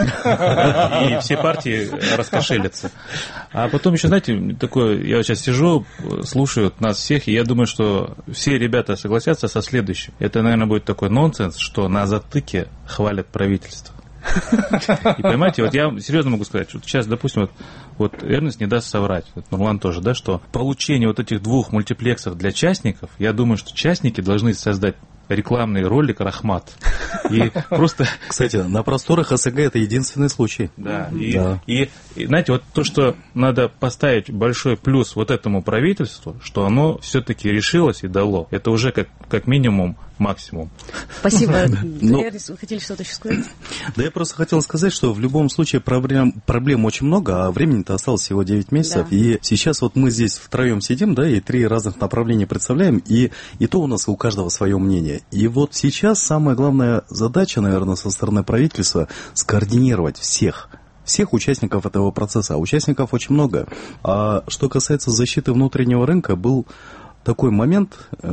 и все партии раскошелятся. А потом еще, знаете, такое, я сейчас сижу, слушаю нас всех, и я думаю, что все ребята согласятся со следующим. Это, наверное, будет такой нонсенс, что на затыке хвалят правительство. И понимаете, вот я серьезно могу сказать, что сейчас, допустим, вот, вот Эрнест не даст соврать, вот Нурлан тоже, да, что получение вот этих двух мультиплексов для частников, я думаю, что частники должны создать рекламный ролик «Рахмат». И просто... Кстати, на просторах СНГ это единственный случай. Да, и, да. И, и знаете, вот то, что надо поставить большой плюс вот этому правительству, что оно все-таки решилось и дало, это уже как, как минимум максимум. Спасибо. Но... Вы хотели что-то еще сказать? Да я просто хотел сказать, что в любом случае проблем, проблем очень много, а времени-то осталось всего девять месяцев. Да. И сейчас вот мы здесь втроем сидим, да, и три разных направления представляем, и, и то у нас у каждого свое мнение. И вот сейчас самая главная задача, наверное, со стороны правительства скоординировать всех. Всех участников этого процесса. А участников очень много. А что касается защиты внутреннего рынка, был такой момент, э,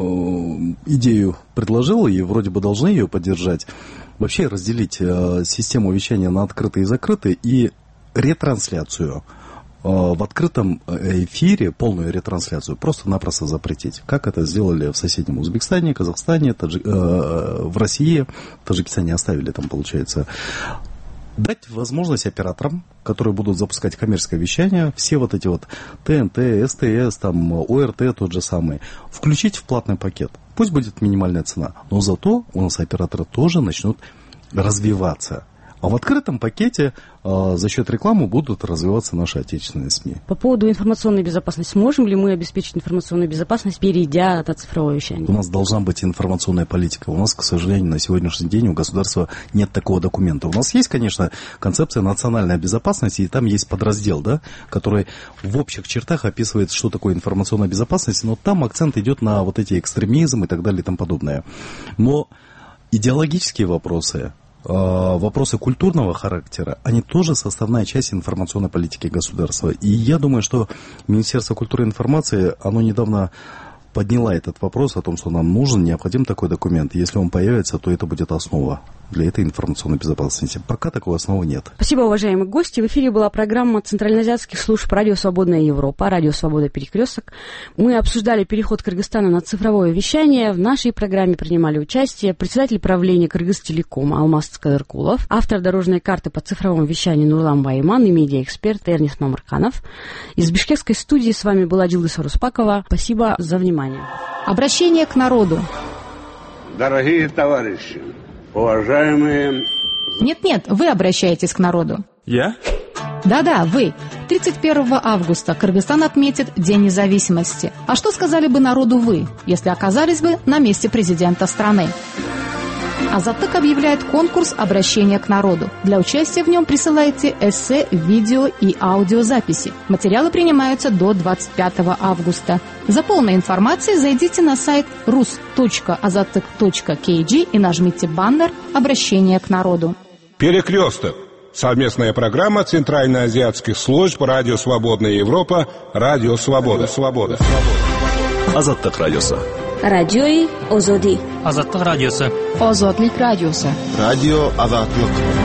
идею предложил, и вроде бы должны ее поддержать. Вообще разделить э, систему вещания на открытые и закрытые, и ретрансляцию в открытом эфире, полную ретрансляцию просто-напросто запретить. Как это сделали в соседнем Узбекистане, Казахстане, Таджи... э, в России, в Таджикистане оставили там, получается. Дать возможность операторам, которые будут запускать коммерческое вещание, все вот эти вот ТНТ, СТС, там, ОРТ тот же самый, включить в платный пакет. Пусть будет минимальная цена, но зато у нас операторы тоже начнут развиваться. А в открытом пакете э, за счет рекламы будут развиваться наши отечественные СМИ. По поводу информационной безопасности. Можем ли мы обеспечить информационную безопасность, перейдя на цифровое вещание? У нас должна быть информационная политика. У нас, к сожалению, на сегодняшний день у государства нет такого документа. У нас есть, конечно, концепция национальной безопасности, и там есть подраздел, да, который в общих чертах описывает, что такое информационная безопасность, но там акцент идет на вот эти экстремизм и так далее и тому подобное. Но идеологические вопросы, вопросы культурного характера, они тоже составная часть информационной политики государства. И я думаю, что Министерство культуры и информации, оно недавно подняла этот вопрос о том, что нам нужен, необходим такой документ. Если он появится, то это будет основа для этой информационной безопасности. Пока такой основы нет. Спасибо, уважаемые гости. В эфире была программа Центральноазиатских служб «Радио Свободная Европа», «Радио Свобода Перекресток». Мы обсуждали переход Кыргызстана на цифровое вещание. В нашей программе принимали участие председатель правления Кыргызтелеком Алмаз Цкадыркулов, автор дорожной карты по цифровому вещанию Нурлан Байман и медиаэксперт Эрнест Мамарканов. Из бишкекской студии с вами была Дилдыса Руспакова. Спасибо за внимание. Обращение к народу. Дорогие товарищи, уважаемые... Нет-нет, вы обращаетесь к народу. Я? Да-да, вы. тридцать первого августа Кыргызстан отметит День независимости. А что сказали бы народу вы, если оказались бы на месте президента страны? Азаттык объявляет конкурс обращения к народу. Для участия в нем присылайте эссе, видео и аудиозаписи. Материалы принимаются до двадцать пятого августа. За полной информацией зайдите на сайт рус точка азаттык точка кей джи и нажмите баннер «Обращение к народу». Перекресток. Совместная программа Центральноазиатских служб Радио Свободная Европа, Радио Свобода. Свобода. Азаттык радиосы. Радиои Озоди. Азаттык радиосы. Озодлик радиосы. Радио Азаттык.